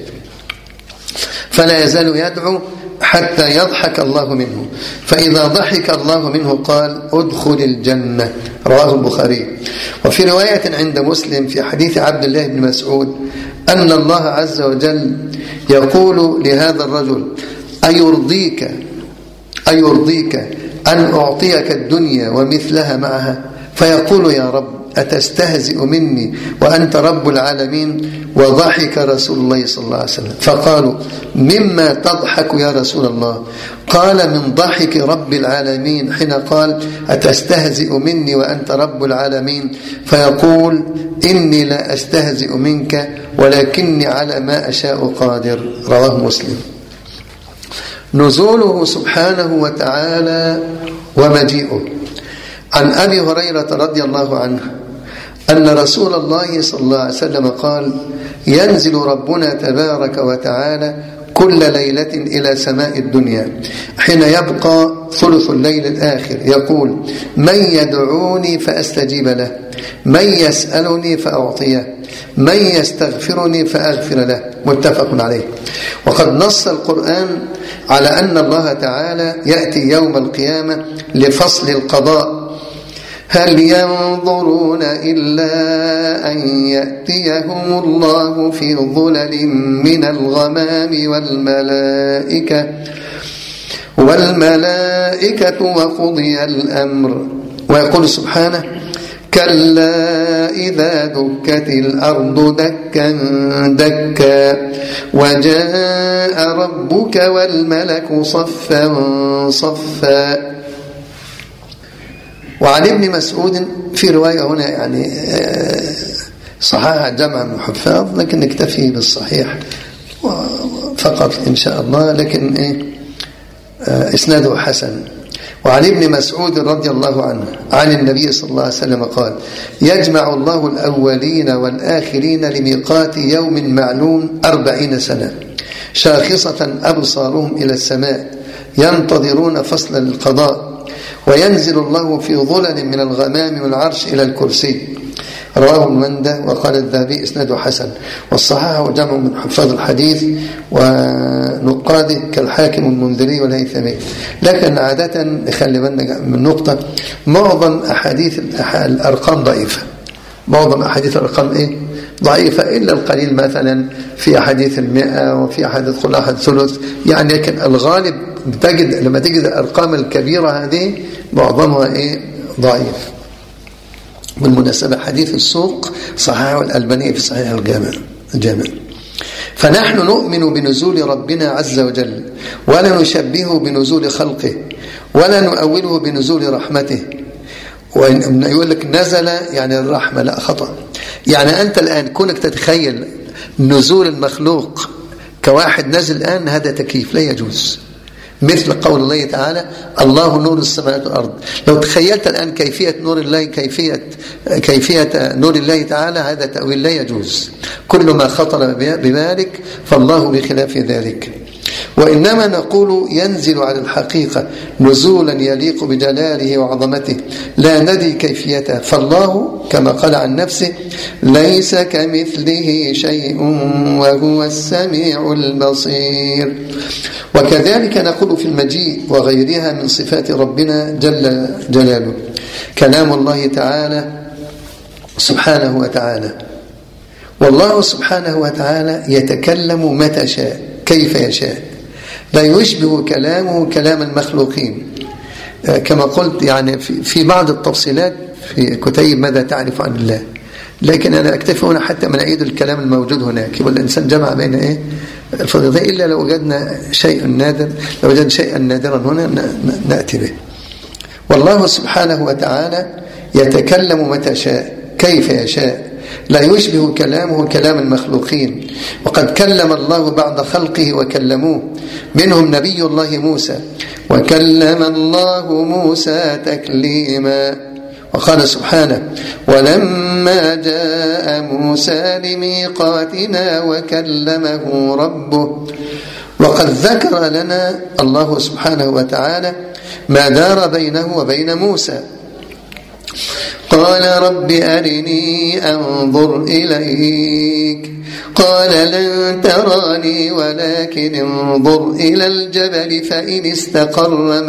فلا يزال يدعو حتى يضحك الله منه، فإذا ضحك الله منه قال: ادخل الجنة. رواه البخاري. وفي رواية عند مسلم في حديث عبد الله بن مسعود أن الله عز وجل يقول لهذا الرجل: أيرضيك أن أعطيك الدنيا ومثلها معها؟ فيقول يا رب أتستهزئ مني وأنت رب العالمين؟ وضحك رسول الله صلى الله عليه وسلم. فقالوا مما تضحك يا رسول الله؟ قال من ضحك رب العالمين حين قال أتستهزئ مني وأنت رب العالمين، فيقول إني لا أستهزئ منك ولكني على ما أشاء قادر. رواه مسلم. نزوله سبحانه وتعالى ومجيئه. عن أبي هريرة رضي الله عنه أن رسول الله صلى الله عليه وسلم قال ينزل ربنا تبارك وتعالى كل ليلة إلى سماء الدنيا حين يبقى ثلث الليل الآخر، يقول من يدعوني فأستجيب له، من يسألني فأعطيه، من يستغفرني فأغفر له. متفق عليه. وقد نص القرآن على أن الله تعالى يأتي يوم القيامة لفصل القضاء. هل ينظرون إلا أن يأتيهم الله في ظلل من الغمام والملائكة وقضي الأمر. ويقول سبحانه كلا إذا دكت الأرض دكا دكا وجاء ربك والملك صفا صفا. وعن ابن مسعود في رواية هنا يعني صحاح جمع من الحفاظ، لكن نكتفي بالصحيح فقط إن شاء الله، لكن إسناده حسن. وعن ابن مسعود رضي الله عنه عن النبي صلى الله عليه وسلم قال يجمع الله الأولين والآخرين لميقات يوم معلوم 40 سنة شاخصة أبصارهم إلى السماء ينتظرون فصل القضاء، وينزل الله في ظلل من الغمام والعرش إلى الكرسي. رواه المندى. وقال الذهبي إسناده حسن. والصحاح جمع من حفاظ الحديث ونقاده كالحاكم المنذري والهيثمي. لكن عادة خلي بالنا من نقطة، معظم أحاديث الأرقام ضعيفة، معظم أحاديث الأرقام ضعيفة إلا القليل، مثلا في أحاديث 100 وفي أحاديث قل أحد ثلث يعني، لكن الغالب لما تجد الأرقام الكبيرة هذه معظمها ضعيف. بالمناسبة حديث السوق صححه الألباني في صحيح الجامع. فنحن نؤمن بنزول ربنا عز وجل ولا نشبهه بنزول خلقه ولا نؤوله بنزول رحمته. ويقول لك نزل يعني الرحمة، لا، خطأ. يعني أنت الآن كونك تتخيل نزول المخلوق كواحد نزل الآن، هذا تكييف لا يجوز، مثل قول الله تعالى الله نور السماوات والأرض. لو تخيلت الآن كيفية نور الله، كيفية نور الله تعالى، هذا تأويل لا يجوز. كل ما خطر ببالك فالله بخلاف ذلك. وإنما نقول ينزل على الحقيقة نزولا يليق بجلاله وعظمته لا ندري كيفيته، فالله كما قال عن نفسه ليس كمثله شيء وهو السميع البصير. وكذلك نقول في المجيء وغيرها من صفات ربنا جل جلاله كلام الله تعالى سبحانه وتعالى. والله سبحانه وتعالى يتكلم متى شاء كيف يشاء، لا يشبه كلامه كلام المخلوقين. كما قلت يعني في بعض التفصيلات في كتيب ماذا تعرف عن الله، لكن أنا أكتفي هنا حتى من أعيد الكلام الموجود هناك. يبقى الإنسان جمع بين الفضيلتين، إلا لو وجدنا شيء نادر، لو وجدنا شيئا نادرا هنا نأتي به. والله سبحانه وتعالى يتكلم متى شاء كيف يشاء، لا يشبه كلامه كلام المخلوقين. وقد كلم الله بعض خلقه وكلموه، منهم نبي الله موسى وكلم الله موسى تكليما. وقال سبحانه ولما جاء موسى لميقاتنا وكلمه ربه. وقد ذكر لنا الله سبحانه وتعالى ما دار بينه وبين موسى. قال رب أرني أنظر إليك، قال لن تراني ولكن انظر إلى الجبل فإن استقر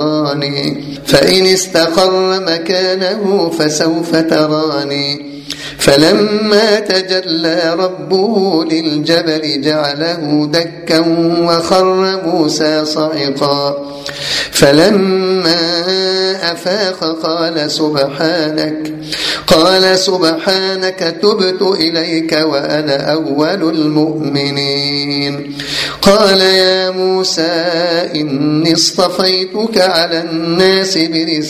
مكانه فسوف تراني فلما تجلى ربه للجبل جعله دكا وخر موسى صعقا فلما أفاق قال سبحانك تبت إليك وأنا أول المؤمنين. قال يا موسى إني اصطفيتك على الناس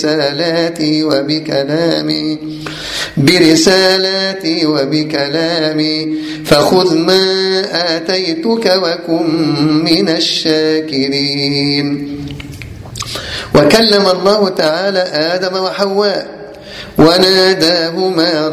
برسالاتي وبكلامي فخذ ما آتيتك وكن من الشاكرين. وكلم الله تعالى آدم وحواء وناداهما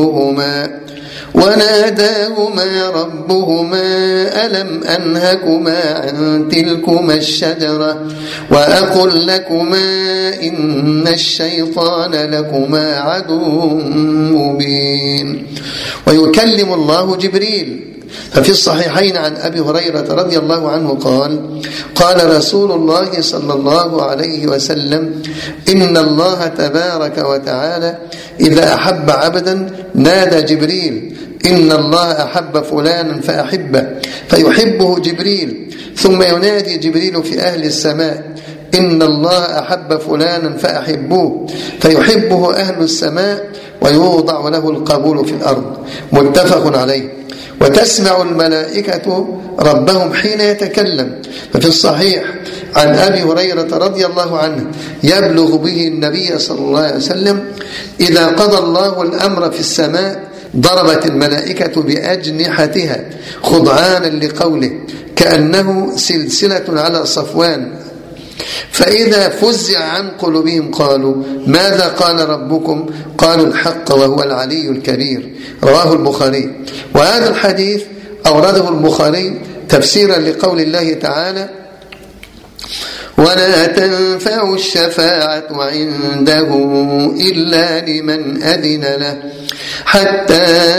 ربهما ألم أنهكما عن تلكما الشجرة وأقل لكما إن الشيطان لكما عدو مبين. ويكلم الله جبريل. ففي الصحيحين عن أبي هريرة رضي الله عنه قال رسول الله صلى الله عليه وسلم إن الله تبارك وتعالى إذا أحب عبدا نادى جبريل إن الله أحب فلانا فأحبه فيحبه جبريل ثم ينادي جبريل في أهل السماء إن الله أحب فلانا فأحبوه فيحبه أهل السماء ويوضع له القبول في الأرض. متفق عليه. وتسمع الملائكة ربهم حين يتكلم. ففي الصحيح عن أبي هريرة رضي الله عنه يبلغ به النبي صلى الله عليه وسلم إذا قضى الله الأمر في السماء ضربت الملائكة بأجنحتها خضعانا لقوله كأنه سلسلة على صفوان فإذا فزع عن قلوبهم قالوا ماذا قال ربكم قالوا الحق وهو العلي الكبير. رواه البخاري. وهذا الحديث أورده البخاري تفسيرا لقول الله تعالى ولا تنفع الشفاعة عنده إلا لمن أذن له حتى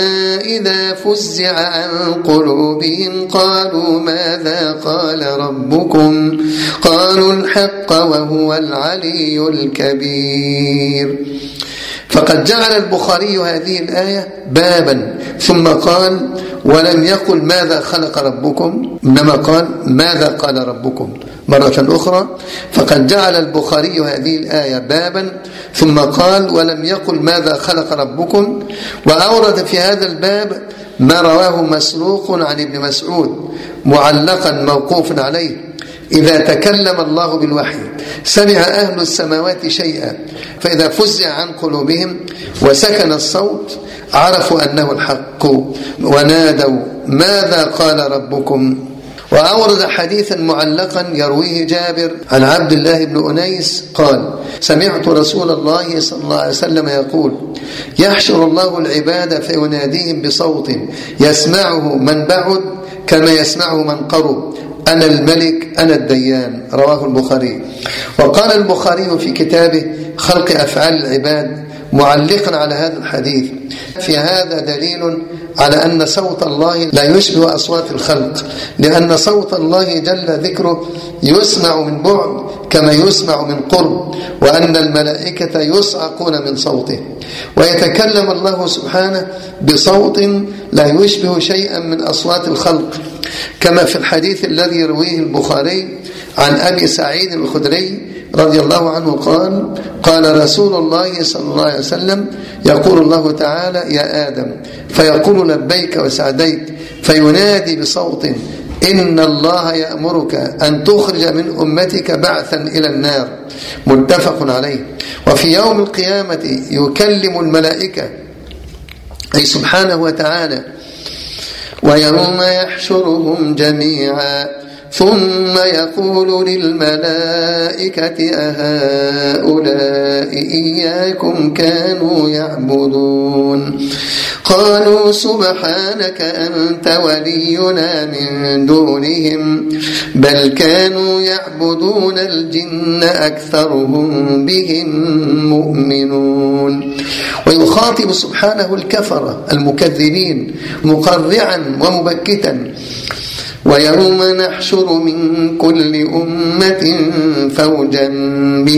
إذا فزع عن قلوبهم قالوا ماذا قال ربكم قالوا الحق وهو العلي الكبير. فقد جعل البخاري هذه الآية بابا ثم قال ولم يقل ماذا خلق ربكم إنما قال ماذا قال ربكم مرة أخرى. فقد جعل البخاري هذه الآية بابا ثم قال ولم يقل ماذا خلق ربكم. وأورد في هذا الباب ما رواه مسروق عن ابن مسعود معلقا موقوفا عليه إذا تكلم الله بالوحي سمع أهل السماوات شيئا فإذا فزع عن قلوبهم وسكن الصوت عرفوا أنه الحق ونادوا ماذا قال ربكم. وأورد حديثا معلقا يرويه جابر عن عبد الله بن أنيس قال سمعت رسول الله صلى الله عليه وسلم يقول يحشر الله العباد فيناديهم بصوت يسمعه من بعد كما يسمعه من قرب أنا الملك أنا الديان. رواه البخاري. وقال البخاري في كتابه خلق أفعال العباد معلقا على هذا الحديث في هذا دليل على أن صوت الله لا يشبه أصوات الخلق لأن صوت الله جل ذكره يسمع من بعد كما يسمع من قرب وأن الملائكة يصعقون من صوته. ويتكلم الله سبحانه بصوت لا يشبه شيئا من أصوات الخلق كما في الحديث الذي يرويه البخاري عن أبي سعيد الخدري رضي الله عنه قال رسول الله صلى الله عليه وسلم يقول الله تعالى يا آدم فيقول لبيك وسعديك فينادي بصوت إن الله يأمرك أن تخرج من أمتك بعثا إلى النار. متفق عليه. وفي يوم القيامة يكلم الملائكة أي سبحانه وتعالى ويوم يحشرهم جميعا ثم يقول للملائكة أهؤلاء إياكم كانوا يعبدون قالوا سبحانك أنت ولينا من دونهم بل كانوا يعبدون الجن أكثرهم بهم مؤمنون. ويخاطب سبحانه الكفرة المكذبين مقرعا ومبكتا ويوم نحشر من كل أمة فوجا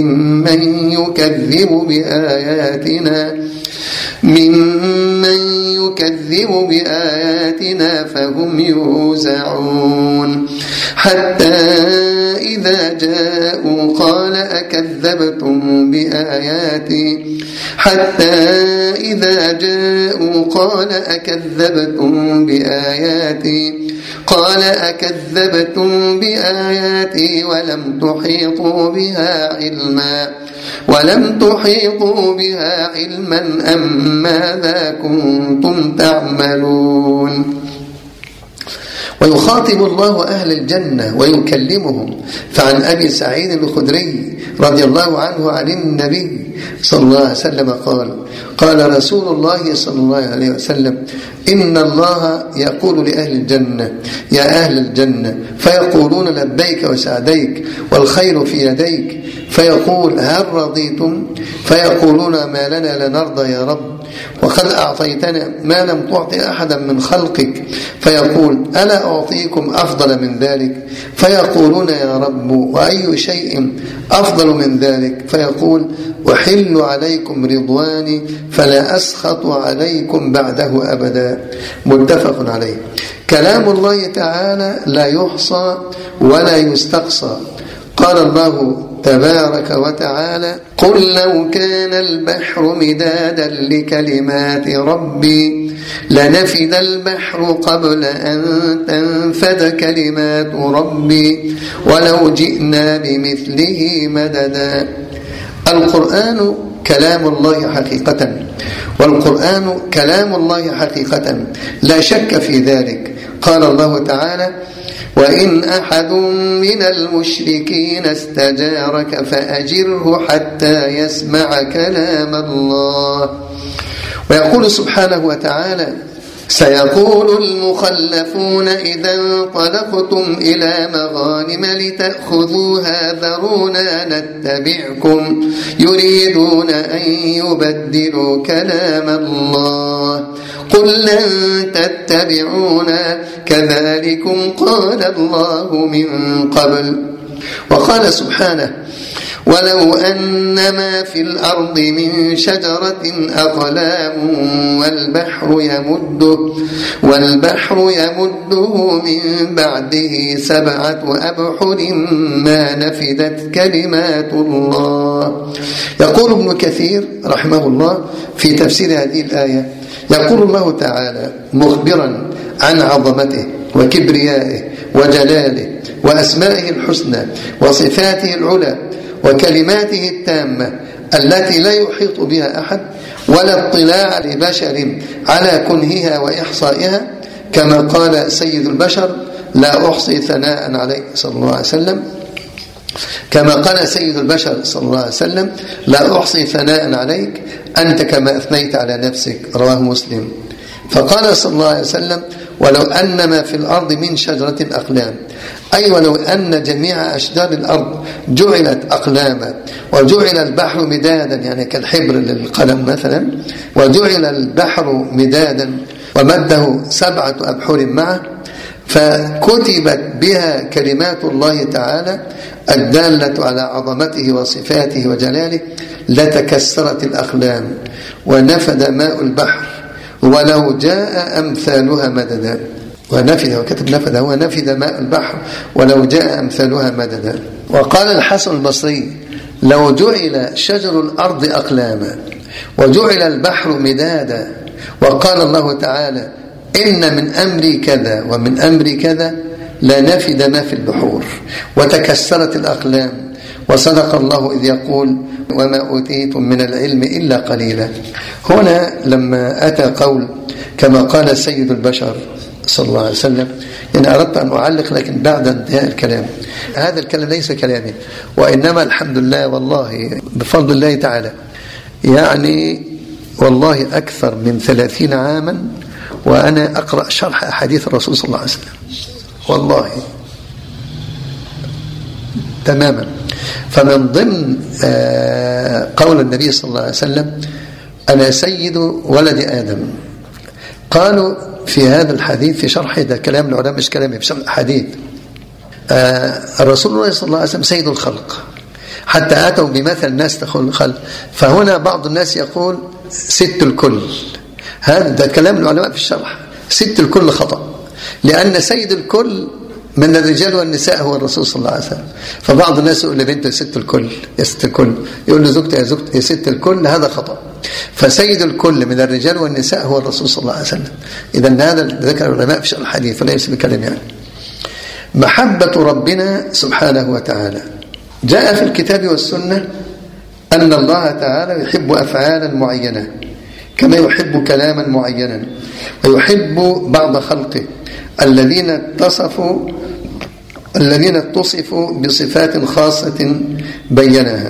ممن يكذب بآياتنا يكذب بآياتنا فهم يوزعون حتى إذا جاءوا قال أكذبتم بآياتي ولم تحيطوا بها علما أم ماذا كنتم تعملون. ويخاطب الله أهل الجنة ويكلمهم. فعن أبي سعيد الخدري رضي الله عنه عن النبي صلى الله عليه وسلم قال رسول الله صلى الله عليه وسلم إن الله يقول لأهل الجنة يا أهل الجنة فيقولون لبيك وسعديك والخير في يديك فيقول هل رضيتم فيقولون ما لنا لنرضى يا رب وقد أعطيتنا ما لم تعط أحدا من خلقك فيقول ألا أعطيكم أفضل من ذلك فيقولون يا رب وأي شيء أفضل من ذلك فيقول أحل عليكم رضواني فلا أسخط عليكم بعده أبدا. متفق عليه. كلام الله تعالى لا يحصى ولا يستقصى. قال الله تبارك وتعالى قل لو كان البحر مدادا لكلمات ربي لنفد البحر قبل أن تنفد كلمات ربي ولو جئنا بمثله مددا. القرآن كلام الله حقيقة، والقرآن كلام الله حقيقة لا شك في ذلك. قال الله تعالى وإن أحد من المشركين استجارك فأجره حتى يسمع كلام الله. ويقول سبحانه وتعالى سيقول المخلفون إذا انطلقتم إلى مغانم لتأخذوها ذرونا نتبعكم يريدون أن يبدلوا كلام الله قل لن تتبعونا كذلكم قال الله من قبل. وقال سبحانه ولو أن ما في الأرض من شجرة أقلام والبحر يمده من بعده 7 أبحر ما نفدت كلمات الله. يقول ابن كثير رحمه الله في تفسير هذه الآية يقول الله تعالى مخبرا عن عظمته وكبريائه وجلاله وأسمائه الحسنى وصفاته العلى وكلماته التامة التي لا يحيط بها أحد ولا اطلاع لبشر على كنهها وإحصائها كما قال سيد البشر لا أحصي ثناء عليك صلى الله عليه وسلم كما قال سيد البشر صلى الله عليه وسلم لا أحصي ثناء عليك أنت كما أثنيت على نفسك رواه مسلم. فقال صلى الله عليه وسلم ولو أن ما في الأرض من شجرة أقلام أي ولو أن جميع أشجار الأرض جعلت أقلاما وجعل البحر مدادا يعني كالحبر للقلم مثلا وجعل البحر مدادا ومده 7 أبحر معه فكتبت بها كلمات الله تعالى الدالة على عظمته وصفاته وجلاله لتكسرت الأقلام ونفد ماء البحر ولو جاء أمثالها مددا. ونفد وكتب نفد هو نفد ماء البحر ولو جاء أمثالها مددا. وقال الحسن البصري لو جعل شجر الأرض أقلاما وجعل البحر مدادا وقال الله تعالى إن من أمري كذا ومن أمري كذا لنفد ما في البحور وتكسرت الأقلام. وصدق الله إذ يقول وما أوتيتم من العلم إلا قليلا. هنا لما أتى قول كما قال سيد البشر صلى الله عليه وسلم يعني أردت أن أعلق لكن بعد انتهاء الكلام. هذا الكلام ليس كلامي وإنما الحمد لله والله بفضل الله تعالى يعني والله أكثر من 30 عاما وأنا أقرأ شرح أحاديث الرسول صلى الله عليه وسلم والله تماما. فمن ضمن قول النبي صلى الله عليه وسلم أنا سيد ولد آدم قالوا في هذا الحديث في شرح ده كلام العلماء مش كلامي في شرح الحديث الرسول الله صلى الله عليه وسلم سيد الخلق حتى أتوا بمثل الناس تخل الخلق. فهنا بعض الناس يقول ست الكل هذا كلام العلماء في الشرح. ست الكل خطأ، لأن سيد الكل من الرجال والنساء هو الرسول صلى الله عليه وسلم. فبعض الناس يقول لبنته يا ست الكل، يا ست الكل، يقول لزوجته يا ست الكل، هذا خطأ. فسيد الكل من الرجال والنساء هو الرسول صلى الله عليه وسلم. إذن هذا ذكر العلماء في شرح الحديث فليس بكلام يعني. محبة ربنا سبحانه وتعالى، جاء في الكتاب والسنة أن الله تعالى يحب أفعالا معينة كما يحب كلاما معينا، ويحب بعض خلقه الذين اتصفوا بصفات خاصة بينها.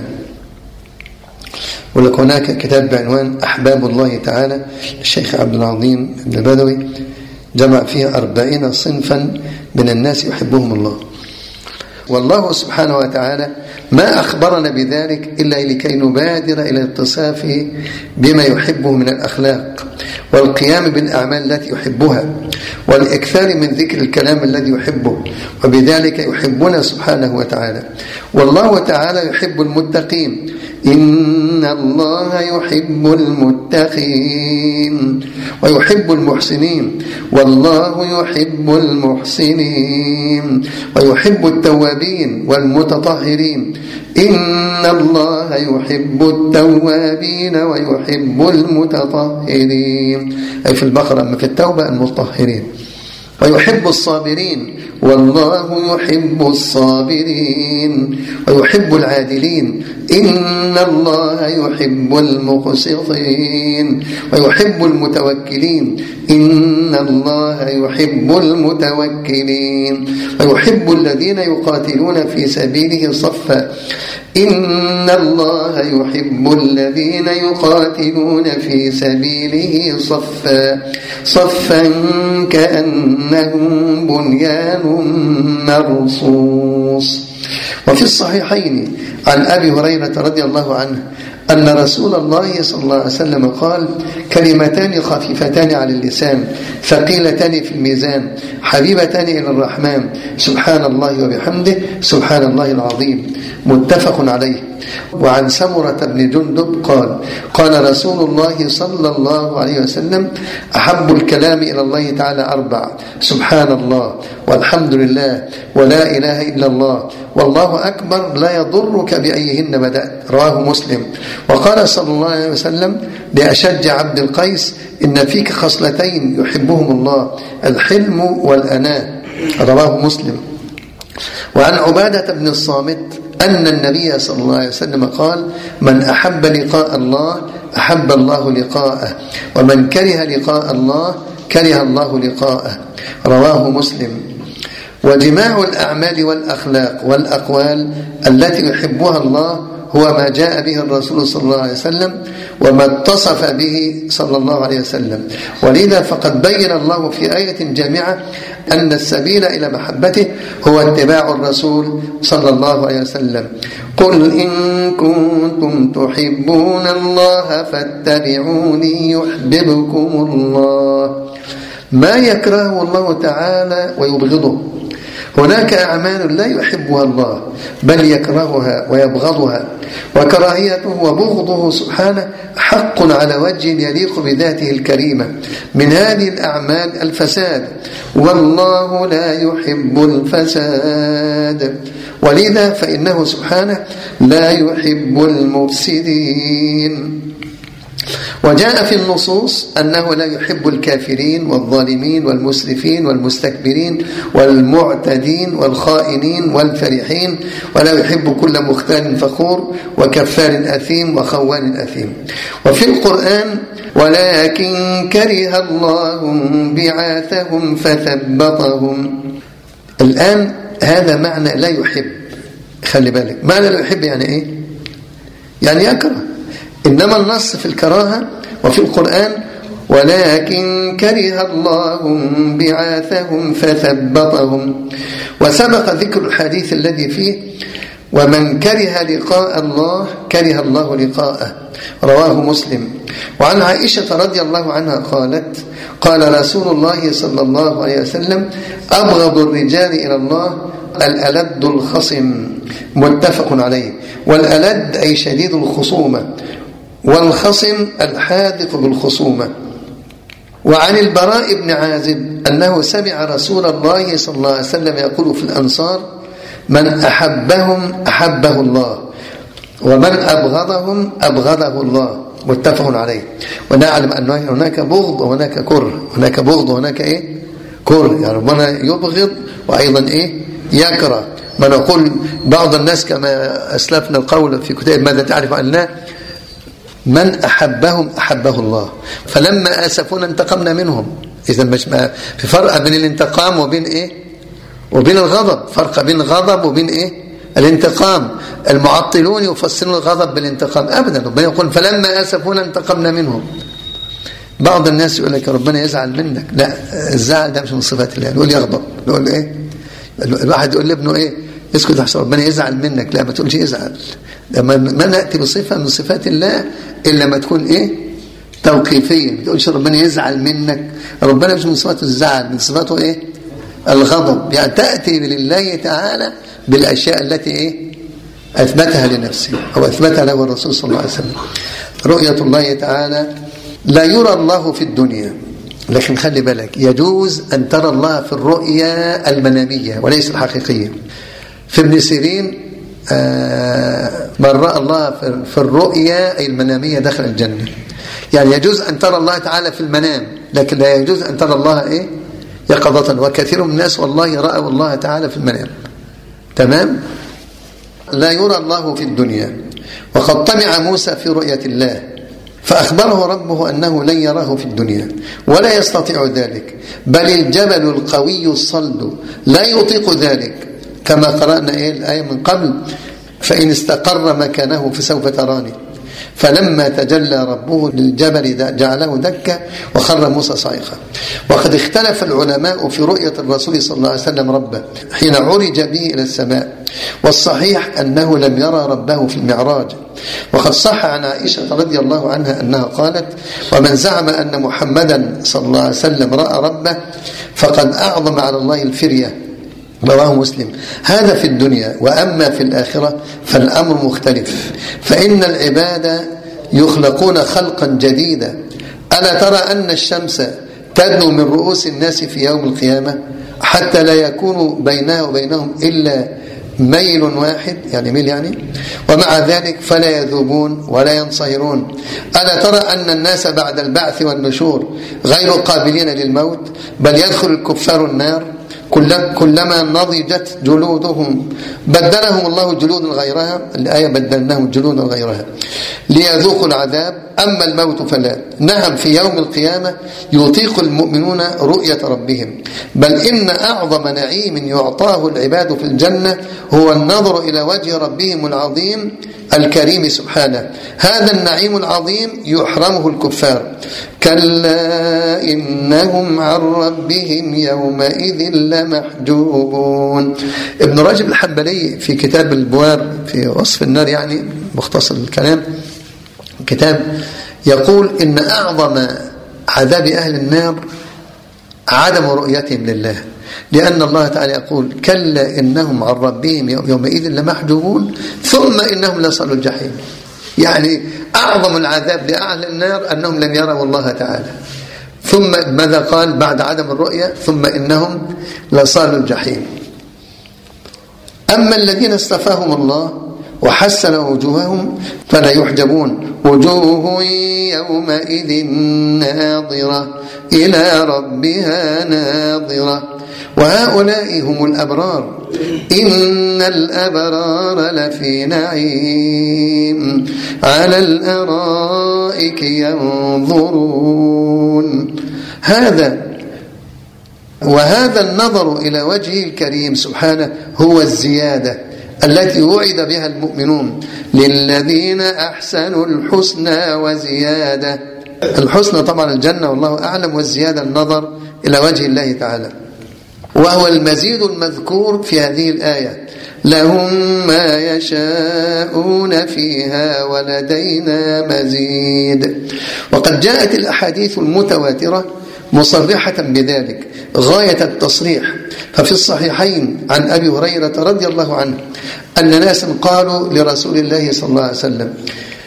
ولك هناك كتاب بعنوان أحباب الله تعالى الشيخ عبد العظيم بن بدوي، جمع فيه 40 صنفا من الناس يحبهم الله. والله سبحانه وتعالى ما أخبرنا بذلك إلا لكي نبادر إلى الاتصاف بما يحبه من الأخلاق، والقيام بالأعمال التي يحبها، والإكثار من ذكر الكلام الذي يحبه، وبذلك يحبنا سبحانه وتعالى. والله تعالى يحب المتقين، إن الله يحب المتقين، ويحب المحسنين، والله يحب المحسنين، ويحب التوابين والمتطهرين، إن الله يحب التوابين ويحب المتطهرين، أي في البقرة أما في التوبة المتطهرين. ويحب الصابرين، والله يحب الصابرين، ويحب العادلين، إن الله يحب المقسطين، ويحب المتوكلين، إن الله يحب المتوكلين، ويحب الذين يقاتلون في سبيله صفا، إن الله يحب الذين يقاتلون في سبيله صفا كأنهم بنيان مرصوص. وفي الصحيحين عن أبي هريرة رضي الله عنه أن رسول الله صلى الله عليه وسلم قال: كلمتان خفيفتان على اللسان ثقيلتان في الميزان حبيبتان إلى الرحمن، سبحان الله وبحمده، سبحان الله العظيم، متفق عليه. وعن سمرة بن جندب قال رسول الله صلى الله عليه وسلم: أحب الكلام إلى الله تعالى 4: سبحان الله، والحمد لله، ولا إله إلا الله، والله أكبر، لا يضرك بأيهن بدأت. رواه مسلم. وقال صلى الله عليه وسلم لأشج عبد القيس: إن فيك خصلتين يحبهم الله، الحلم والأناة. رواه مسلم. وعن عبادة بن الصامت أن النبي صلى الله عليه وسلم قال: من أحب لقاء الله أحب الله لقاءه، ومن كره لقاء الله كره الله لقاءه. رواه مسلم. وجماع الأعمال والأخلاق والأقوال التي يحبها الله هو ما جاء به الرسول صلى الله عليه وسلم وما اتصف به صلى الله عليه وسلم. ولذا فقد بين الله في آية جامعة أن السبيل إلى محبته هو اتباع الرسول صلى الله عليه وسلم. قل إن كنتم تحبون الله فاتبعوني يحببكم الله. ما يكرهه الله تعالى ويبغضه. هناك أعمال لا يحبها الله بل يكرهها ويبغضها، وكراهيته وبغضه سبحانه حق على وجه يليق بذاته الكريمة. من هذه الأعمال الفساد، والله لا يحب الفساد، ولذا فإنه سبحانه لا يحب المفسدين. وجاء في النصوص أنه لا يحب الكافرين والظالمين والمسرفين والمستكبرين والمعتدين والخائنين والفرحين، ولا يحب كل مختال فخور وكفار أثيم وخوان أثيم. وفي القرآن: ولكن كره الله بعاثهم فثبطهم. الآن هذا معنى لا يحب، خلي بالك، معنى لا يحب يعني إيه؟ يعني يكره. إنما النص في الكراهة وفي القرآن: ولكن كره الله بعاثهم فثبطهم. وسبق ذكر الحديث الذي فيه: ومن كره لقاء الله كره الله لقاءه. رواه مسلم. وعن عائشة رضي الله عنها قالت: قال رسول الله صلى الله عليه وسلم: أبغض الرجال إلى الله الألد الخصم. متفق عليه. والألد أي شديد الخصومة، والخصم الحاذق بالخصومة. وعن البراء بن عازب أنه سمع رسول الله صلى الله عليه وسلم يقول في الأنصار: من أحبهم أحبه الله، ومن أبغضهم أبغضه الله، متفق عليه. ونعلم أن هناك بغض وهناك كره، هناك بغض وهناك إيه؟ كره، يعني ربنا يبغض وأيضا إيه؟ يكره. ما نقول بعض الناس كما أسلفنا القول في كتاب ماذا تعرف عن الله: من أحبهم أحبه الله، فلما آسفونا انتقمنا منهم. إذا مش في فرق بين الانتقام وبين إيه؟ وبين الغضب، فرق بين الغضب وبين إيه؟ الانتقام. المعطلون يفسرون الغضب بالانتقام، أبدا. ربنا يقول: فلما آسفونا انتقمنا منهم. بعض الناس يقول لك ربنا يزعل منك. لا، الزعل ده مش من صفات الله. نقول يغضب، نقول إيه؟ الواحد يقول لابنه إيه؟ اسكت احسن ربنا يزعل منك. لا، ما تقولش يزعل. لما ما نأتي بصفة من صفات الله إلا ما تكون إيه؟ توقيفية. ما تقولش ربنا يزعل منك. ربنا مش من صفاته الزعل، من صفاته إيه؟ الغضب. يعني تأتي لله تعالى بالأشياء التي إيه؟ أثبتها لنفسه أو أثبتها له الرسول صلى الله عليه وسلم. رؤية الله تعالى لا يرى الله في الدنيا، لكن خلي بالك يجوز أن ترى الله في الرؤيا المنامية وليس الحقيقية. في ابن سيرين من رأى الله في الرؤيا أي المنامية دخل الجنة. يعني يجوز أن ترى الله تعالى في المنام، لكن لا يجوز أن ترى الله إيه؟ يقظة. وكثير من الناس والله رأوا الله تعالى في المنام. تمام؟ لا يرى الله في الدنيا. وقد طمع موسى في رؤية الله فأخبره ربه أنه لن يراه في الدنيا ولا يستطيع ذلك، بل الجبل القوي الصلد لا يطيق ذلك، كما قرأنا الآية من قبل: فإن استقر مكانه فسوف تراني. فلما تجلى ربه للجبل جعله دكا وخر موسى صعقا. وقد اختلف العلماء في رؤية الرسول صلى الله عليه وسلم ربه حين عرج به إلى السماء، والصحيح أنه لم يرى ربه في المعراج. وقد صح عن عائشة رضي الله عنها أنها قالت: ومن زعم أن محمدا صلى الله عليه وسلم رأى ربه فقد أعظم على الله الفرية. رواه مسلم. هذا في الدنيا، وأما في الآخرة فالأمر مختلف، فإن العباد يخلقون خلقا جديدا. ألا ترى أن الشمس تدنو من رؤوس الناس في يوم القيامة حتى لا يكون بينها وبينهم إلا ميل واحد، يعني ميل يعني، ومع ذلك فلا يذوبون ولا ينصهرون. ألا ترى أن الناس بعد البعث والنشور غير قابلين للموت، بل يدخل الكفار النار كلما نضجت جلودهم بدلهم الله جلودا غيرها. الآية: بدلناهم جلودا غيرها ليذوقوا العذاب. أما الموت فلا. نعم، في يوم القيامة يطيق المؤمنون رؤية ربهم، بل إن أعظم نعيم يعطاه العباد في الجنة هو النظر إلى وجه ربهم العظيم الكريم سبحانه. هذا النعيم العظيم يحرمه الكفار. كلا إنهم عن ربهم يومئذ لمحجوبون. ابن رجب الحنبلي في كتاب البوار في وصف النار، يعني مختصر الكلام كتاب، يقول إن أعظم عذاب أهل النار عدم رؤيتهم لله، لأن الله تعالى يقول: كلا إنهم عن ربهم يومئذ لمحجوبون ثم إنهم لصالوا الجحيم. يعني أعظم العذاب لأهل النار أنهم لم يروا الله تعالى. ثم ماذا قال بعد عدم الرؤية؟ ثم إنهم لصالوا الجحيم. أما الذين اصطفاهم الله وحسن وجوههم فلا يحجبون. وجوه يومئذ ناظرة إلى ربها ناظرة. وهؤلاء هم الأبرار. إن الأبرار لفي نعيم على الأرائك ينظرون. وهذا النظر إلى وجهه الكريم سبحانه هو الزيادة التي وعد بها المؤمنون للذين أحسنوا الحسنى وزيادة. الحسنى طبعا الجنة والله أعلم، والزيادة النظر إلى وجه الله تعالى، وهو المزيد المذكور في هذه الآية: لهم ما يشاءون فيها ولدينا مزيد. وقد جاءت الأحاديث المتواترة مصرحة بذلك غاية التصريح. ففي الصحيحين عن أبي هريرة رضي الله عنه أن ناسا قالوا لرسول الله صلى الله عليه وسلم: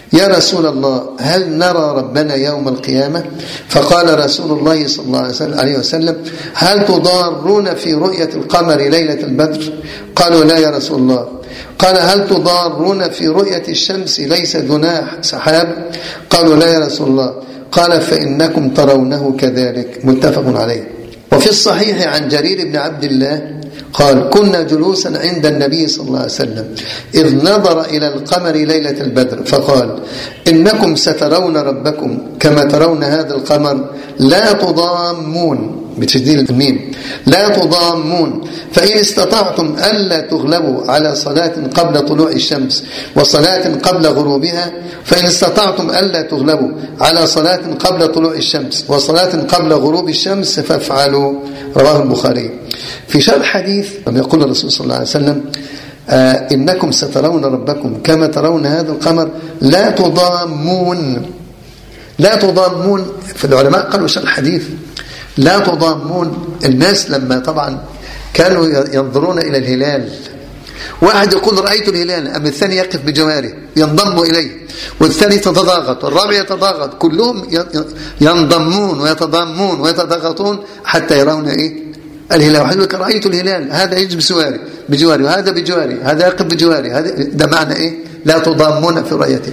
يا رسول الله هل نرى ربنا يوم القيامة؟ فقال رسول الله صلى الله عليه وسلم هل تضارون في رؤية القمر ليلة البدر؟ قالوا لا يا رسول الله. قال هل تضارون في رؤية الشمس ليس جناح سحاب؟ قالوا لا يا رسول الله. قال فإنكم ترونه كذلك. متفق عليه. وفي الصحيح عن جرير بن عبد الله قال كنا جلوسا عند النبي صلى الله عليه وسلم إذ نظر إلى القمر ليلة البدر فقال إنكم سترون ربكم كما ترون هذا القمر لا تضامون بتشديد الميم لا تضامون فإن استطعتم ألا تغلبوا على صلاة قبل طلوع الشمس وصلاة قبل غروبها فإن استطعتم ألا تغلبوا على صلاة قبل طلوع الشمس وصلاة قبل غروب الشمس فافعلوا. رواه البخاري. في شرح حديث يقول الرسول صلى الله عليه وسلم إنكم سترون ربكم كما ترون هذا القمر لا تضامون. لا تضامون في العلماء قالوا شرح حديث لا تضامون. الناس لما طبعا كانوا ينظرون إلى الهلال واحد يقول رأيت الهلال أما الثاني يقف بجواره ينضم إليه والثاني يتضاغط والرابع يتضاغط كلهم ينضمون ويتضامون ويتضاغطون حتى يرون إيه الهلال. واحد يقول رأيت الهلال هذا يجب بجواري وهذا بجواري هذا يقف بجواري هذا ده معنى إيه لا تضامون في رؤيته.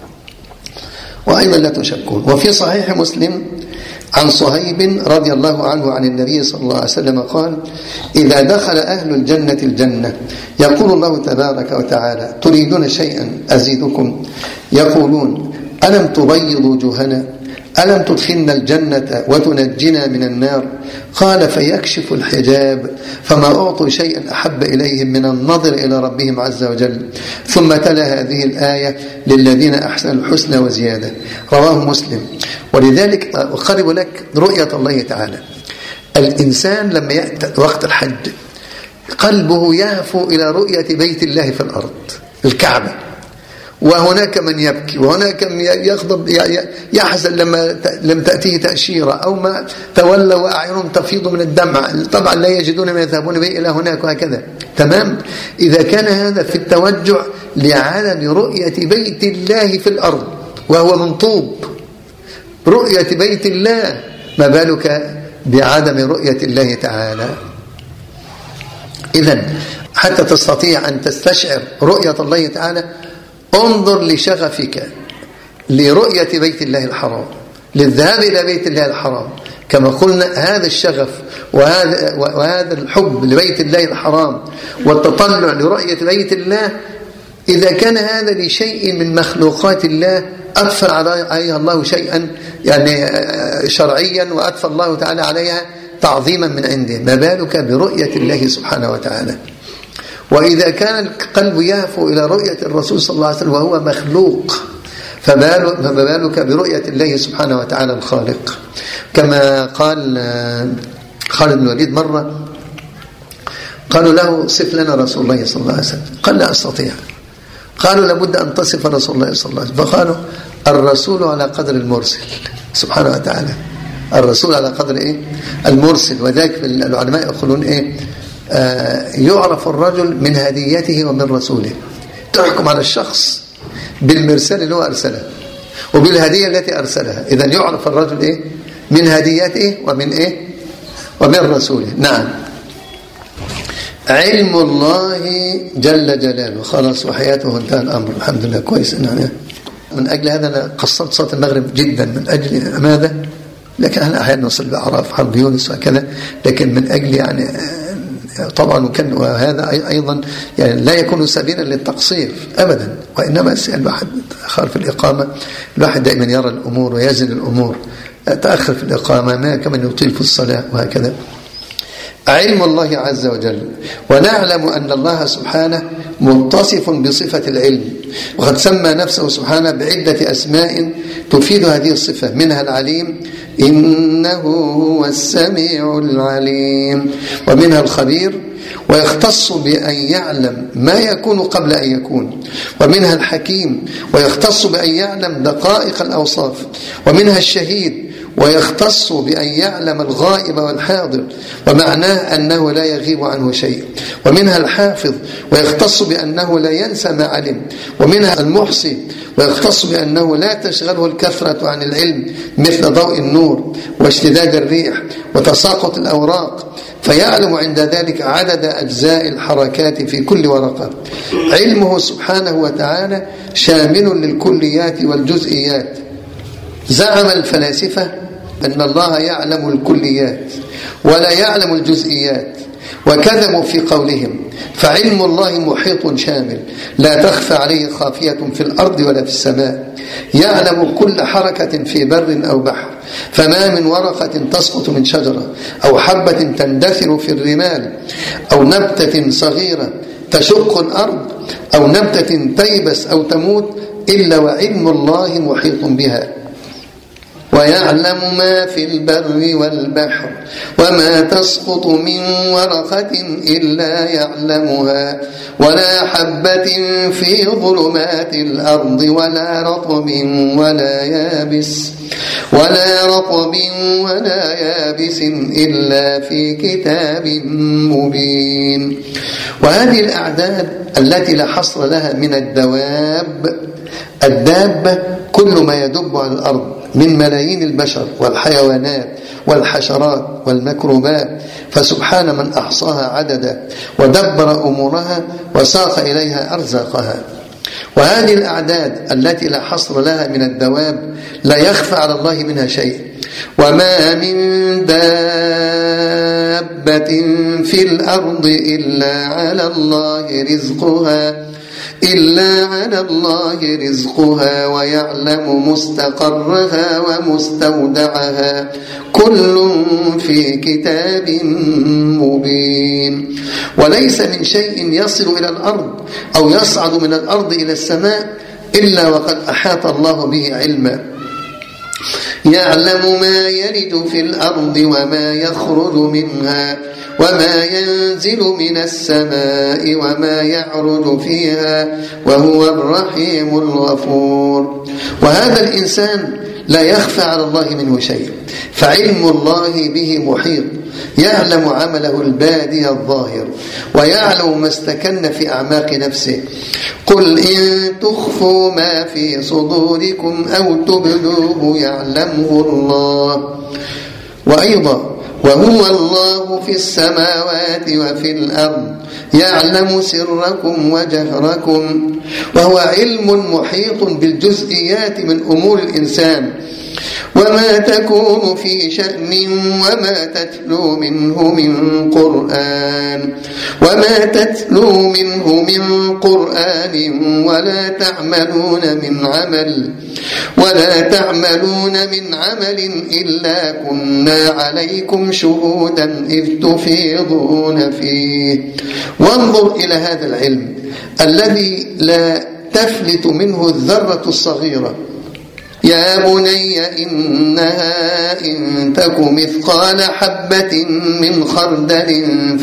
وأيضا لا تشكون. وفي صحيح مسلم عن صهيب رضي الله عنه عن النبي صلى الله عليه وسلم قال إذا دخل أهل الجنة الجنة يقول الله تبارك وتعالى تريدون شيئا أزيدكم يقولون ألم تبيض وجوهنا ألم تدخلنا الجنة وتنجنا من النار قال فيكشف الحجاب فما أعطوا شيئا أحب إليهم من النظر إلى ربهم عز وجل. ثم تلا هذه الآية للذين أحسنوا الحسنى وزيادة. رواه مسلم. ولذلك أقرب لك رؤية الله تعالى. الإنسان لما يأتي وقت الحج قلبه يهفو إلى رؤية بيت الله في الأرض الكعبة وهناك من يبكي وهناك من يغضب يحزن لم تأتيه تأشيرة أو ما تولى وأعينهم تفيض من الدمع طبعا لا يجدون ما يذهبون به إلى هناك وهكذا. تمام. إذا كان هذا في التوجع لعدم رؤية بيت الله في الأرض وهو منطوب رؤية بيت الله ما بالك بعدم رؤية الله تعالى. إذن حتى تستطيع أن تستشعر رؤية الله تعالى انظر لشغفك لرؤية بيت الله الحرام للذهاب إلى بيت الله الحرام. كما قلنا هذا الشغف وهذا الحب لبيت الله الحرام والتطلع لرؤية بيت الله إذا كان هذا لشيء من مخلوقات الله أضفى عليها الله شيئا يعني شرعيا وأضفى الله تعالى عليها تعظيما من عنده ما بالك برؤية الله سبحانه وتعالى. وإذا كان القلب يهفو إلى رؤية الرسول صلى الله عليه وسلم وهو مخلوق فما بالك برؤية الله سبحانه وتعالى الخالق. كما قال خالد بن الوليد مرة قالوا له صف لنا رسول الله صلى الله عليه وسلم قال لا أستطيع. قالوا لابد أن تصف رسول الله صلى الله عليه وسلم فقالوا الرسول على قدر المرسل سبحانه وتعالى. الرسول على قدر إيه المرسل. وذلك العلماء يقولون إيه يعرف الرجل من هديته ومن رسوله. تحكم على الشخص بالمرسال اللي هو أرسله وبالهدية التي أرسلها. إذن يعرف الرجل إيه من هديته ومن إيه ومن رسوله. نعم. علم الله جل جلاله. خلاص وحياته انتهى الأمر. الحمد لله كويس. من أجل هذا أنا قصرت صلاة المغرب جدا من أجل ماذا لكن أنا أحيانا نصل بأعراف حرب يونس وكذا لكن من أجل يعني طبعا وهذا أيضا يعني لا يكون سبيلا للتقصير أبدا وإنما الواحد تأخر في الإقامة. الواحد دائما يرى الأمور ويزن الأمور تأخر في الإقامة ما كمن يطيل في الصلاة وهكذا. علم الله عز وجل. ونعلم أن الله سبحانه متصف بصفة العلم وقد سمى نفسه سبحانه بعدة أسماء تفيد هذه الصفة منها العليم إنه هو السميع العليم ومنها الخبير ويختص بأن يعلم ما يكون قبل أن يكون ومنها الحكيم ويختص بأن يعلم دقائق الأوصاف ومنها الشهيد ويختص بأن يعلم الغائب والحاضر، ومعناه أنه لا يغيب عنه شيء. ومنها الحافظ، ويختص بأنه لا ينسى ما علم. ومنها المحصي، ويختص بأنه لا تشغله الكثرة عن العلم مثل ضوء النور واشتداد الريح وتساقط الأوراق، فيعلم عند ذلك عدد أجزاء الحركات في كل ورقة. علمه سبحانه وتعالى شامل للكليات والجزئيات. زعم الفلاسفة أن الله يعلم الكليات ولا يعلم الجزئيات، وكذبوا في قولهم، فعلم الله محيط شامل لا تخفى عليه خافية في الأرض ولا في السماء. يعلم كل حركة في بر أو بحر، فما من ورقة تسقط من شجرة أو حبة تندثر في الرمال أو نبتة صغيرة تشق الأرض أو نبتة تيبس أو تموت إلا وعلم الله محيط بها. ويعلم ما في البر والبحر وما تسقط من ورقة إلا يعلمها ولا حبة في ظلمات الأرض ولا رطب ولا يابس إلا في كتاب مبين. وهذه الأعداد التي لا حصر لها من الدابة كل ما يدب على الأرض من ملايين البشر والحيوانات والحشرات والميكروبات، فسبحان من أحصاها عددا ودبر أمورها وساق إليها أرزاقها. وهذه الأعداد التي لا حصر لها من الدواب لا يخفى على الله منها شيء. وما من دابة في الأرض إلا على الله رزقها ويعلم مستقرها ومستودعها كل في كتاب مبين. وليس من شيء يصل إلى الأرض أو يصعد من الأرض إلى السماء إلا وقد أحاط الله به علما. يعلم ما يلج في الأرض وما يخرج منها وما ينزل من السماء وما يعرج فيها وهو الرحيم الغفور. وهذا الإنسان لا يخفى على الله منه شيء، فعلم الله به محيط، يعلم عمله البادي الظاهر ويعلم ما استكن في أعماق نفسه. قل إن تخفوا ما في صدوركم أو تبدوه يعلمه الله. وأيضا وهو الله في السماوات وفي الأرض يعلم سركم وجهركم. وهو علم محيط بالجزئيات من أمور الإنسان. وما تكون في شأن وما تتلو منه من قرآن ولا تعملون من عمل إلا كنا عليكم شهودا إذ تفيضون فيه. وانظر إلى هذا العلم الذي لا تفلت منه الذرة الصغيرة. يا بني إنها إن تك مثقال حبة من خردل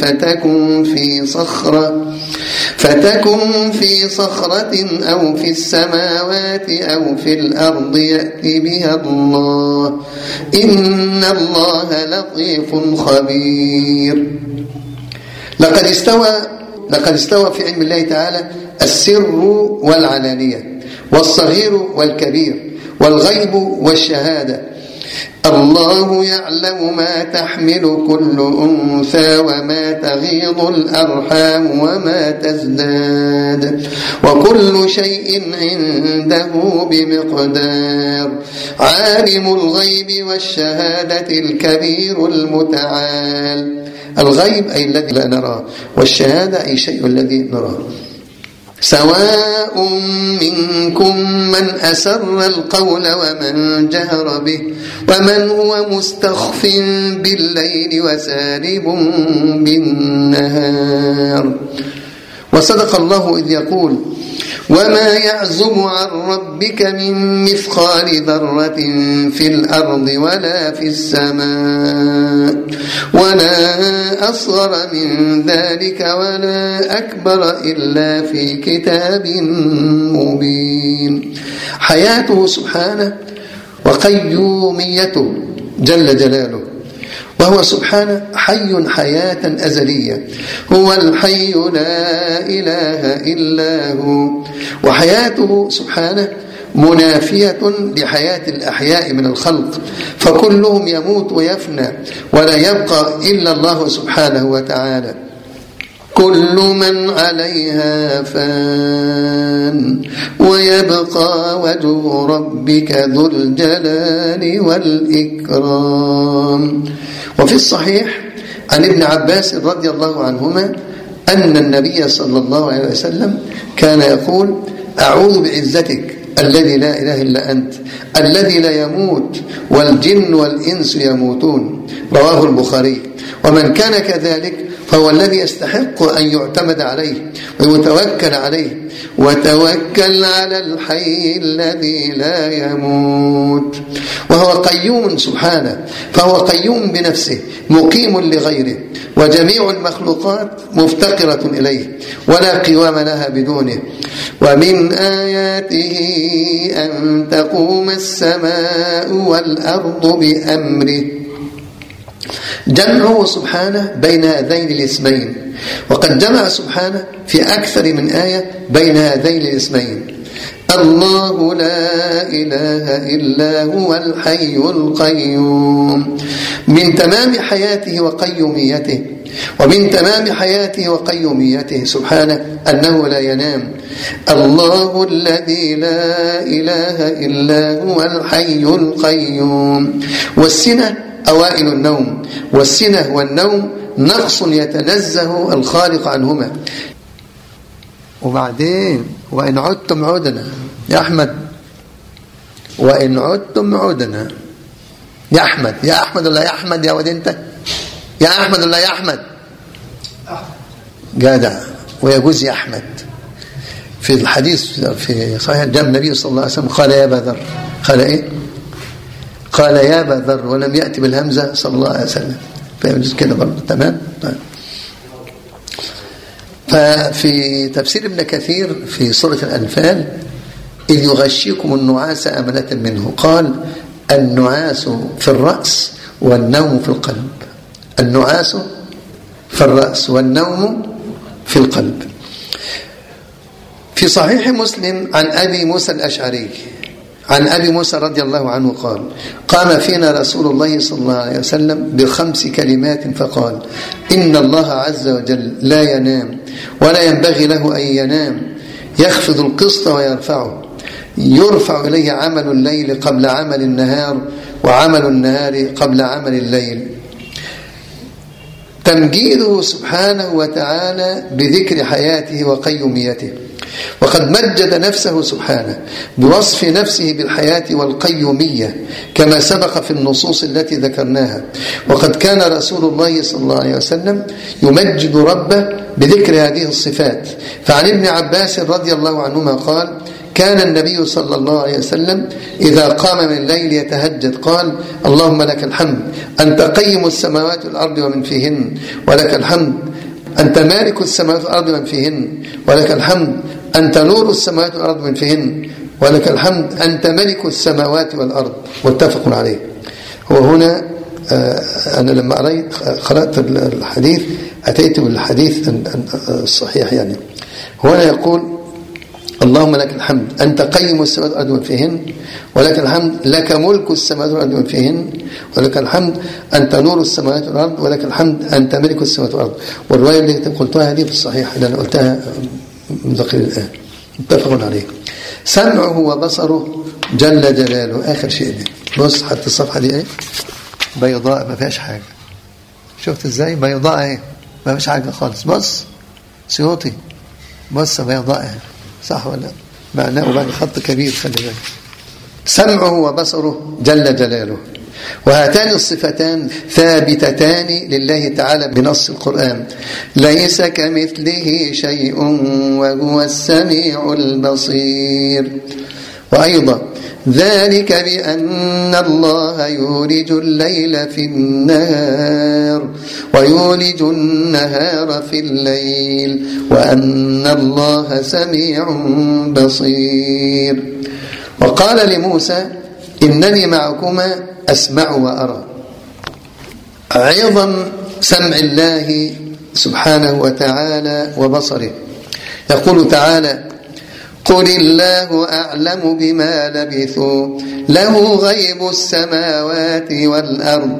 فتكن في صخرة أو في السماوات أو في الأرض يأتي بها الله إن الله لطيف خبير. لقد استوى في علم الله تعالى السر والعلانية والصغير والكبير والغيب والشهادة. الله يعلم ما تحمل كل أنثى وما تغيض الأرحام وما تزداد وكل شيء عنده بمقدار. عالم الغيب والشهادة الكبير المتعال. الغيب أي الذي لا نراه، والشهادة أي شيء الذي نراه. سواء منكم من أسر القول ومن جهر به ومن هو مستخف بالليل وسارب بالنهار. وصدق الله إذ يقول وما يعزب عن ربك من مثقال ذرة في الأرض ولا في السماء ولا أصغر من ذلك ولا أكبر إلا في كتاب مبين. حياته سبحانه وقيوميته جل جلاله، وهو سبحانه حي حياة أزلية، هو الحي لا إله إلا هو. وحياته سبحانه منافية لحياة الأحياء من الخلق، فكلهم يموت ويفنى ولا يبقى إلا الله سبحانه وتعالى. كل من عليها فان ويبقى وجه ربك ذو الجلال والإكرام. وفي الصحيح عن ابن عباس رضي الله عنهما أن النبي صلى الله عليه وسلم كان يقول: أعوذ بعزتك الذي لا إله إلا أنت الذي لا يموت والجن والإنس يموتون. رواه البخاري. ومن كان كذلك فهو الذي يستحق أن يعتمد عليه ويتوكل عليه. وتوكل على الحي الذي لا يموت. وهو قيوم سبحانه، فهو قيوم بنفسه مقيم لغيره، وجميع المخلوقات مفتقرة إليه ولا قوام لها بدونه. ومن آياته أن تقوم السماء والأرض بأمره. جمعه سبحانه بين هذين الاسمين، وقد جمع سبحانه في أكثر من آية بين هذين الاسمين. الله لا إله إلا هو الحي القيوم. من تمام حياته وقيوميته، ومن تمام حياته وقيوميته سبحانه أنه لا ينام. الله الذي لا إله إلا هو الحي القيوم. والسنة أوائل النوم، والسنة والنوم نقص يتنزه الخالق عنهما. وبعدين وإن عدتم عدنا يا أحمد، وإن عدتم عدنا يا أحمد، يا أحمد ولا يا أحمد يا ود أنت، يا أحمد ولا يا أحمد جدع. ويجوز يا أحمد. في الحديث في صحيح جاء النبي صلى الله عليه وسلم قال يا أبا ذر، قال إيه؟ قال يا أبا ذر، ولم يأتي بالهمزة صلى الله عليه وسلم. فيجوز كده برضه. تمام. طيب. ففي تفسير ابن كثير في سورة الأنفال: إذ يغشيكم النعاس أمنة منه، قال النعاس في الرأس والنوم في القلب. النعاس في الرأس والنوم في القلب. في صحيح مسلم عن أبي موسى الأشعري عن أبي موسى رضي الله عنه قال: قام فينا رسول الله صلى الله عليه وسلم ب5 كلمات فقال: إن الله عز وجل لا ينام ولا ينبغي له أن ينام، يخفض القسط ويرفعه، يرفع إليه عمل الليل قبل عمل النهار، وعمل النهار قبل عمل الليل. تمجيده سبحانه وتعالى بذكر حياته وقيوميته. وقد مجد نفسه سبحانه بوصف نفسه بالحياة والقيومية كما سبق في النصوص التي ذكرناها. وقد كان رسول الله صلى الله عليه وسلم يمجد ربه بذكر هذه الصفات. فعن ابن عباس رضي الله عنهما قال: كان النبي صلى الله عليه وسلم إذا قام من الليل يتهجد قال: اللهم لك الحمد أنت قيم السماوات والأرض ومن فيهن، ولك الحمد أنت مالك السماوات والأرض ومن فيهن، ولك الحمد أنت نور السماوات والأرض من فيهن، ولك الحمد أنت ملك السماوات والأرض. متفق عليه. وهنا أنا لما قرأت الحديث أتيت بالحديث الصحيح. يعني هنا يقول: اللهم لك الحمد أنت قيم السماوات والأرض ومن فيهن، ولك الحمد لك ملك السماوات والأرض ومن فيهن، ولك الحمد أنت نور السماوات والأرض، ولك الحمد أنت ملك السماوات والأرض. والرواية اللي قلتها هذه في الصحيح اللي أنا قلتها من ذكر الآن. متفق عليه. سمعه وبصره جل جلاله. آخر شيء دي. بص حتى الصفحة دي ايه بيضاء ما فيهاش حاجة. شفت ازاي بيضاء ايه ما فيهاش حاجة خالص. بص سيوطي بص بيضاء ايه صح ولا معناه بعد خط كبير. خلي بالك. سمعه وبصره جل جلاله. وهاتان الصفتان ثابتتان لله تعالى بنص القرآن: ليس كمثله شيء وهو السميع البصير. وأيضا ذلك بأن الله يولج الليل في النهار ويولج النهار في الليل وأن الله سميع بصير. وقال لموسى: إنني معكما أسمع وأرى. عظم سمع الله سبحانه وتعالى وبصره. يقول تعالى: قل الله أعلم بما لبثوا له غيب السماوات والأرض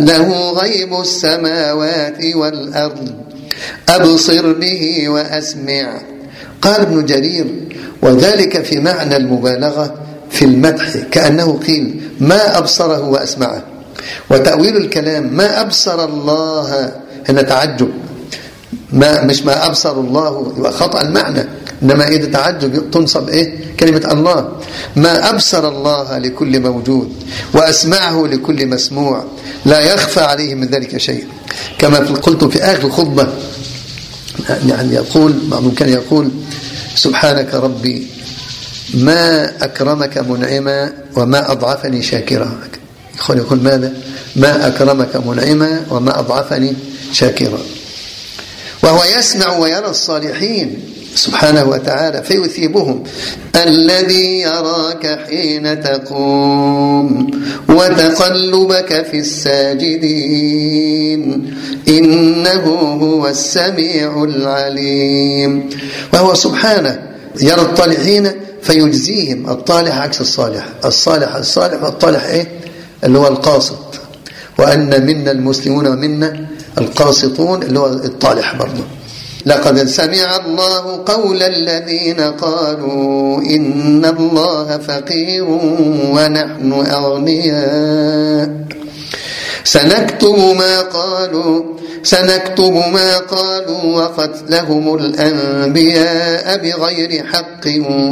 أبصر به وأسمع. قال ابن جرير: وذلك في معنى المبالغة في المدح، كأنه قيل: ما أبصره وأسمعه. وتأويل الكلام: ما أبصر الله، هنا تعجب، مش ما أبصر الله، يبقى خطأ المعنى، إنما إذا تعجب تنصب كلمة الله. ما أبصر الله لكل موجود وأسمعه لكل مسموع، لا يخفى عليه من ذلك شيء. كما قلت في آخر الخطبة، يعني يقول بعضهم كان يقول: سبحانك ربي ما أكرمك منعما وما أضعفني شاكرا. يقول ماذا؟ ما أكرمك منعما وما أضعفني شاكرا. وهو يسمع ويرى الصالحين سبحانه وتعالى فيثيبهم: الذي يراك حين تقوم وتقلبك في الساجدين إنه هو السميع العليم. وهو سبحانه يرى الطالحين فيجزيهم. الطالح عكس الصالح، الصالح والطالح اللي هو القاسط، وأن منا المسلمون ومنا القاسطون اللي هو الطالح برضه. لقد سمع الله قول الذين قالوا إن الله فقير ونحن أغنياء سنكتب ما قالوا وقتلهم الأنبياء بغير حق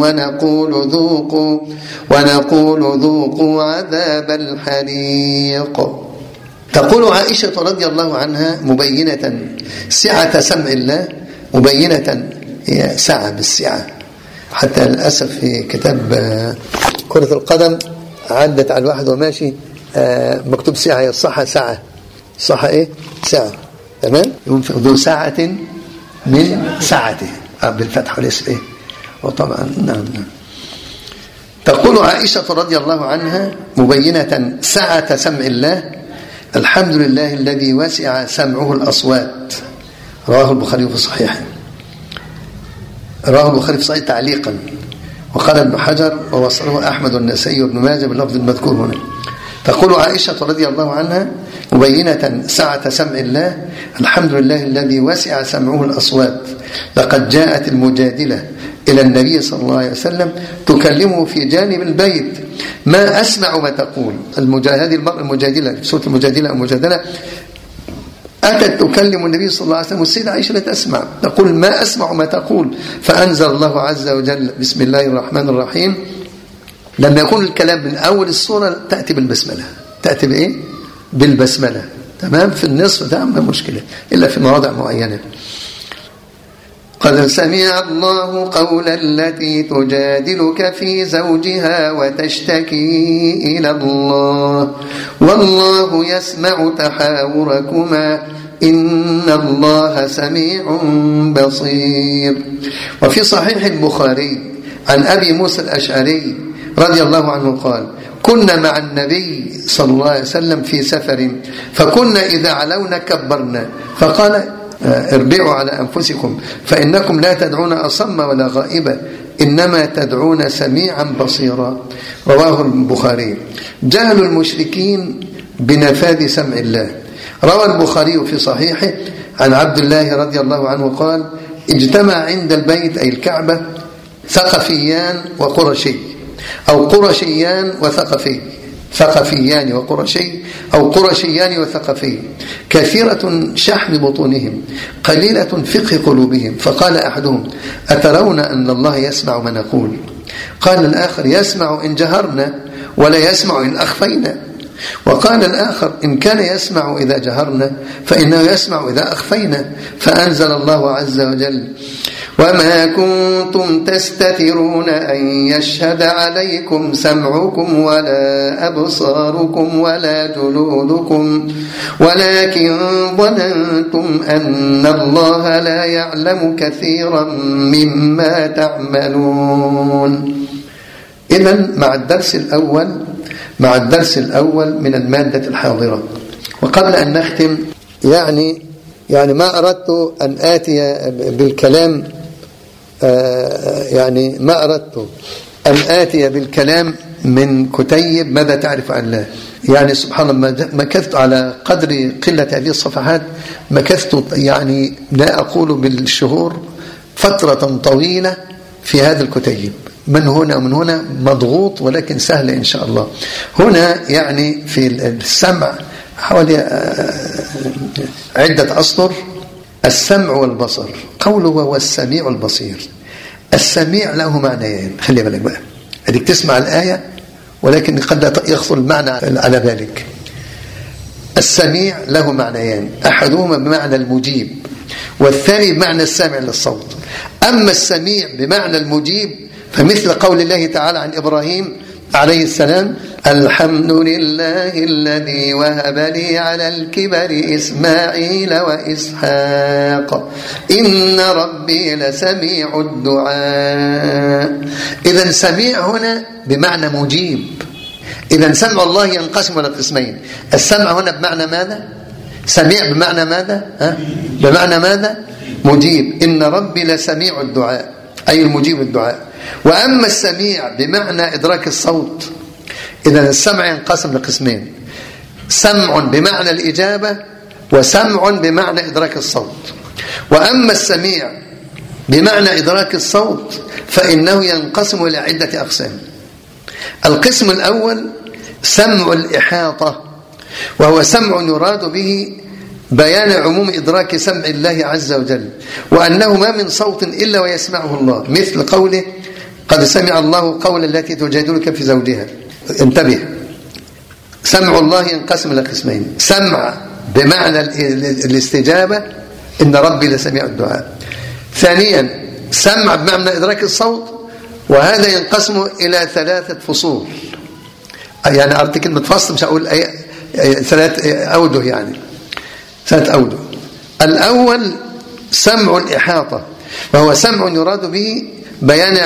ونقول ذوقوا عذاب الحريق. تقول عائشة رضي الله عنها مبينة سعة سمع الله، مبينة هي سعة بالسعة. حتى للأسف في كتاب كرة القدم عدت على الواحد وماشي مكتوب سعة، هي الصحة سعة، صحة سعة، تمام؟ ينفق ذو ساعة من ساعته بالفتح وليس وطبعا نعم. تقول عائشة رضي الله عنها مبينة سعة سمع الله: الحمد لله الذي وسع سمعه الأصوات. رواه البخاري في صحيحه، تعليقا، وقال ابن حجر ووصله أحمد والنسائي وابن ماجه باللفظ المذكور هنا. تقول عائشة رضي الله عنها مبينة سعة سمع الله: الحمد لله الذي وسع سمعه الأصوات. لقد جاءت المجادلة إلى النبي صلى الله عليه وسلم تكلمه في جانب البيت: ما أسمع ما تقول. هذه المرأة المجادلة في سورة المجادلة أتت تكلم النبي صلى الله عليه وسلم، والسيدة عائشة لا تسمع، تقول: ما أسمع ما تقول. فأنزل الله عز وجل: بسم الله الرحمن الرحيم. لما يكون الكلام من أول السورة تأتي بالبسملة، بالبسملة، تمام؟ في النصف ده ما مشكلة، إلا في مواضع معينة. قد سمع الله قول التي تجادلك في زوجها وتشتكي إلى الله والله يسمع تحاوركما إن الله سميع بصير. وفي صحيح البخاري عن أبي موسى الأشعري رضي الله عنه قال: كنا مع النبي صلى الله عليه وسلم في سفر، فكنا إذا علونا كبرنا، فقال: اربعوا على أنفسكم فإنكم لا تدعون أصم ولا غائبا، إنما تدعون سميعا بصيرا. رواه البخاري. جهل المشركين بنفاذ سمع الله. روى البخاري في صحيحه عن عبد الله رضي الله عنه قال: اجتمع عند البيت أي الكعبة ثقفيان وقرشي، أو قرشيان وثقفي، ثقفيان وقرشي، أو قرشيان وثقفي، كثيرة شحم بطونهم قليلة فقه قلوبهم. فقال أحدهم: أترون أن الله يسمع ما نقول؟ قال الآخر: يسمع إن جهرنا ولا يسمع إن أخفينا. وقال الآخر: إن كان يسمع إذا جهرنا فإنه يسمع إذا أخفينا. فأنزل الله عز وجل: وما كنتم تستترون أن يشهد عليكم سمعكم ولا أبصاركم ولا جلودكم ولكن ظننتم أن الله لا يعلم كثيرا مما تعملون. إذن مع الدرس الأول مع الدرس الأول من المادة الحاضرة. وقبل أن نختم يعني ما أردت أن آتي بالكلام ما أردت أن آتي بالكلام من كتيب ماذا تعرف عن الله. يعني سبحان الله مكثت على قدر قلة هذه الصفحات، مكثت لا أقول بالشهور، فترة طويلة في هذا الكتيب، من هنا ومن هنا، مضغوط ولكن سهل إن شاء الله. هنا في السمع حوالي عدة أسطر. السمع والبصر، قوله هو السميع البصير. السميع له معنيين، خلي بالك بقى، هذيك تسمع الآية ولكن قد يخطر المعنى على بالك. السميع له معنيين، أحدهما بمعنى المجيب، والثاني بمعنى السامع للصوت. أما السميع بمعنى المجيب فمثل قول الله تعالى عن إبراهيم عليه السلام: الحمد لله الذي وهب لي على الكبر إسماعيل وإسحاق إن ربي لسميع الدعاء. إذن سميع هنا بمعنى مجيب. إذن سمع الله ينقسم إلى قسمين. السمع هنا بمعنى ماذا؟ سميع بمعنى ماذا؟ بمعنى ماذا؟ مجيب. إن ربي لسميع الدعاء، أي المجيب الدعاء. وأما السميع بمعنى إدراك الصوت، إذن السمع ينقسم لقسمين: سمع بمعنى الإجابة، وسمع بمعنى إدراك الصوت. وأما السميع بمعنى إدراك الصوت فإنه ينقسم إلى عدة أقسام. القسم الأول سمع الإحاطة، وهو سمع يراد به بيان عموم إدراك سمع الله عز وجل، وأنه ما من صوت إلا ويسمعه الله، مثل قوله: قد سمع الله قول التي تجادلك في زوجها. انتبه، سمع الله ينقسم إلى قسمين: سمع بمعنى الاستجابة، إن ربي لسميع الدعاء. ثانيا سمع بمعنى إدراك الصوت، وهذا ينقسم إلى 3 فصول. أردت كلمة فصل، مش هقول 3 أوجه، 3 أوجه. الأول سمع الإحاطة، وهو سمع يراد به بيان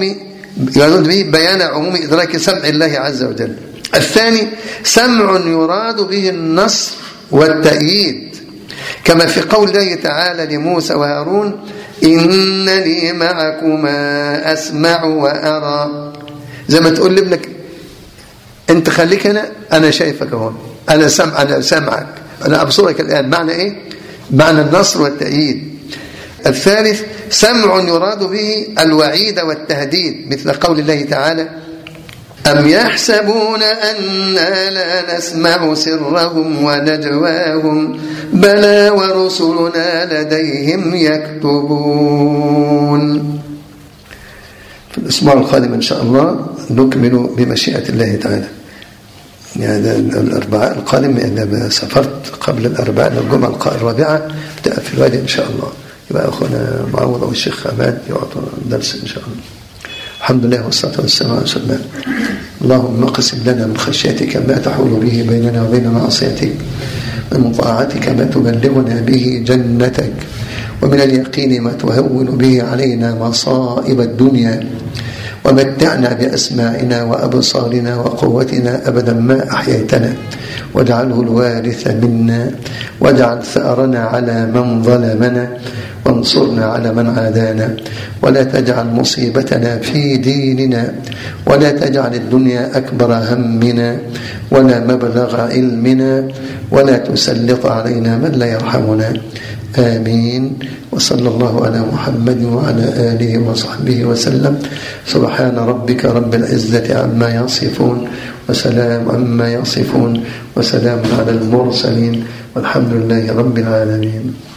عموم إدراك سمع الله عز وجل. الثاني سمع يراد به النصر والتأييد، كما في قول الله تعالى لموسى وهارون: إنني معكما أسمع وأرى. زي ما تقول لابنك: أنت خليك هنا، أنا شايفك هون، أنا سامعك، أنا أبصرك الآن. معنى إيه؟ معنى النصر والتأييد. الثالث سمع يراد به الوعيد والتهديد، مثل قول الله تعالى: أم يحسبون أنا لا نسمع سرهم ونجواهم بلى ورسلنا لديهم يكتبون. في الأسبوع القادم إن شاء الله نكمل بمشيئة الله تعالى. الأربعاء القادم، إذا سافرت قبل الأربعاء الجمعة الرابعة في الوادي إن شاء الله، يبقى أخونا معوض والشيخ عماد يعطوا درس إن شاء الله. الحمد لله والصلاة والسلام على رسول الله. اللهم اقسم لنا من خشيتك ما تحول به بيننا وبين معصيتك، ومن طاعتك ما تبلغنا به جنتك، ومن اليقين ما تهون به علينا مصائب الدنيا، ومتعنا بأسماعنا وأبصارنا وقوتنا أبدا ما أحييتنا، واجعله الوارث منا، واجعل ثأرنا على من ظلمنا، وانصرنا على من عادانا، ولا تجعل مصيبتنا في ديننا، ولا تجعل الدنيا أكبر همنا ولا مبلغ علمنا، ولا تسلط علينا من لا يرحمنا. آمين. وصلى الله على محمد وعلى آله وصحبه وسلم. سبحان ربك رب العزة عما يصفون، وسلام على المرسلين، والحمد لله رب العالمين.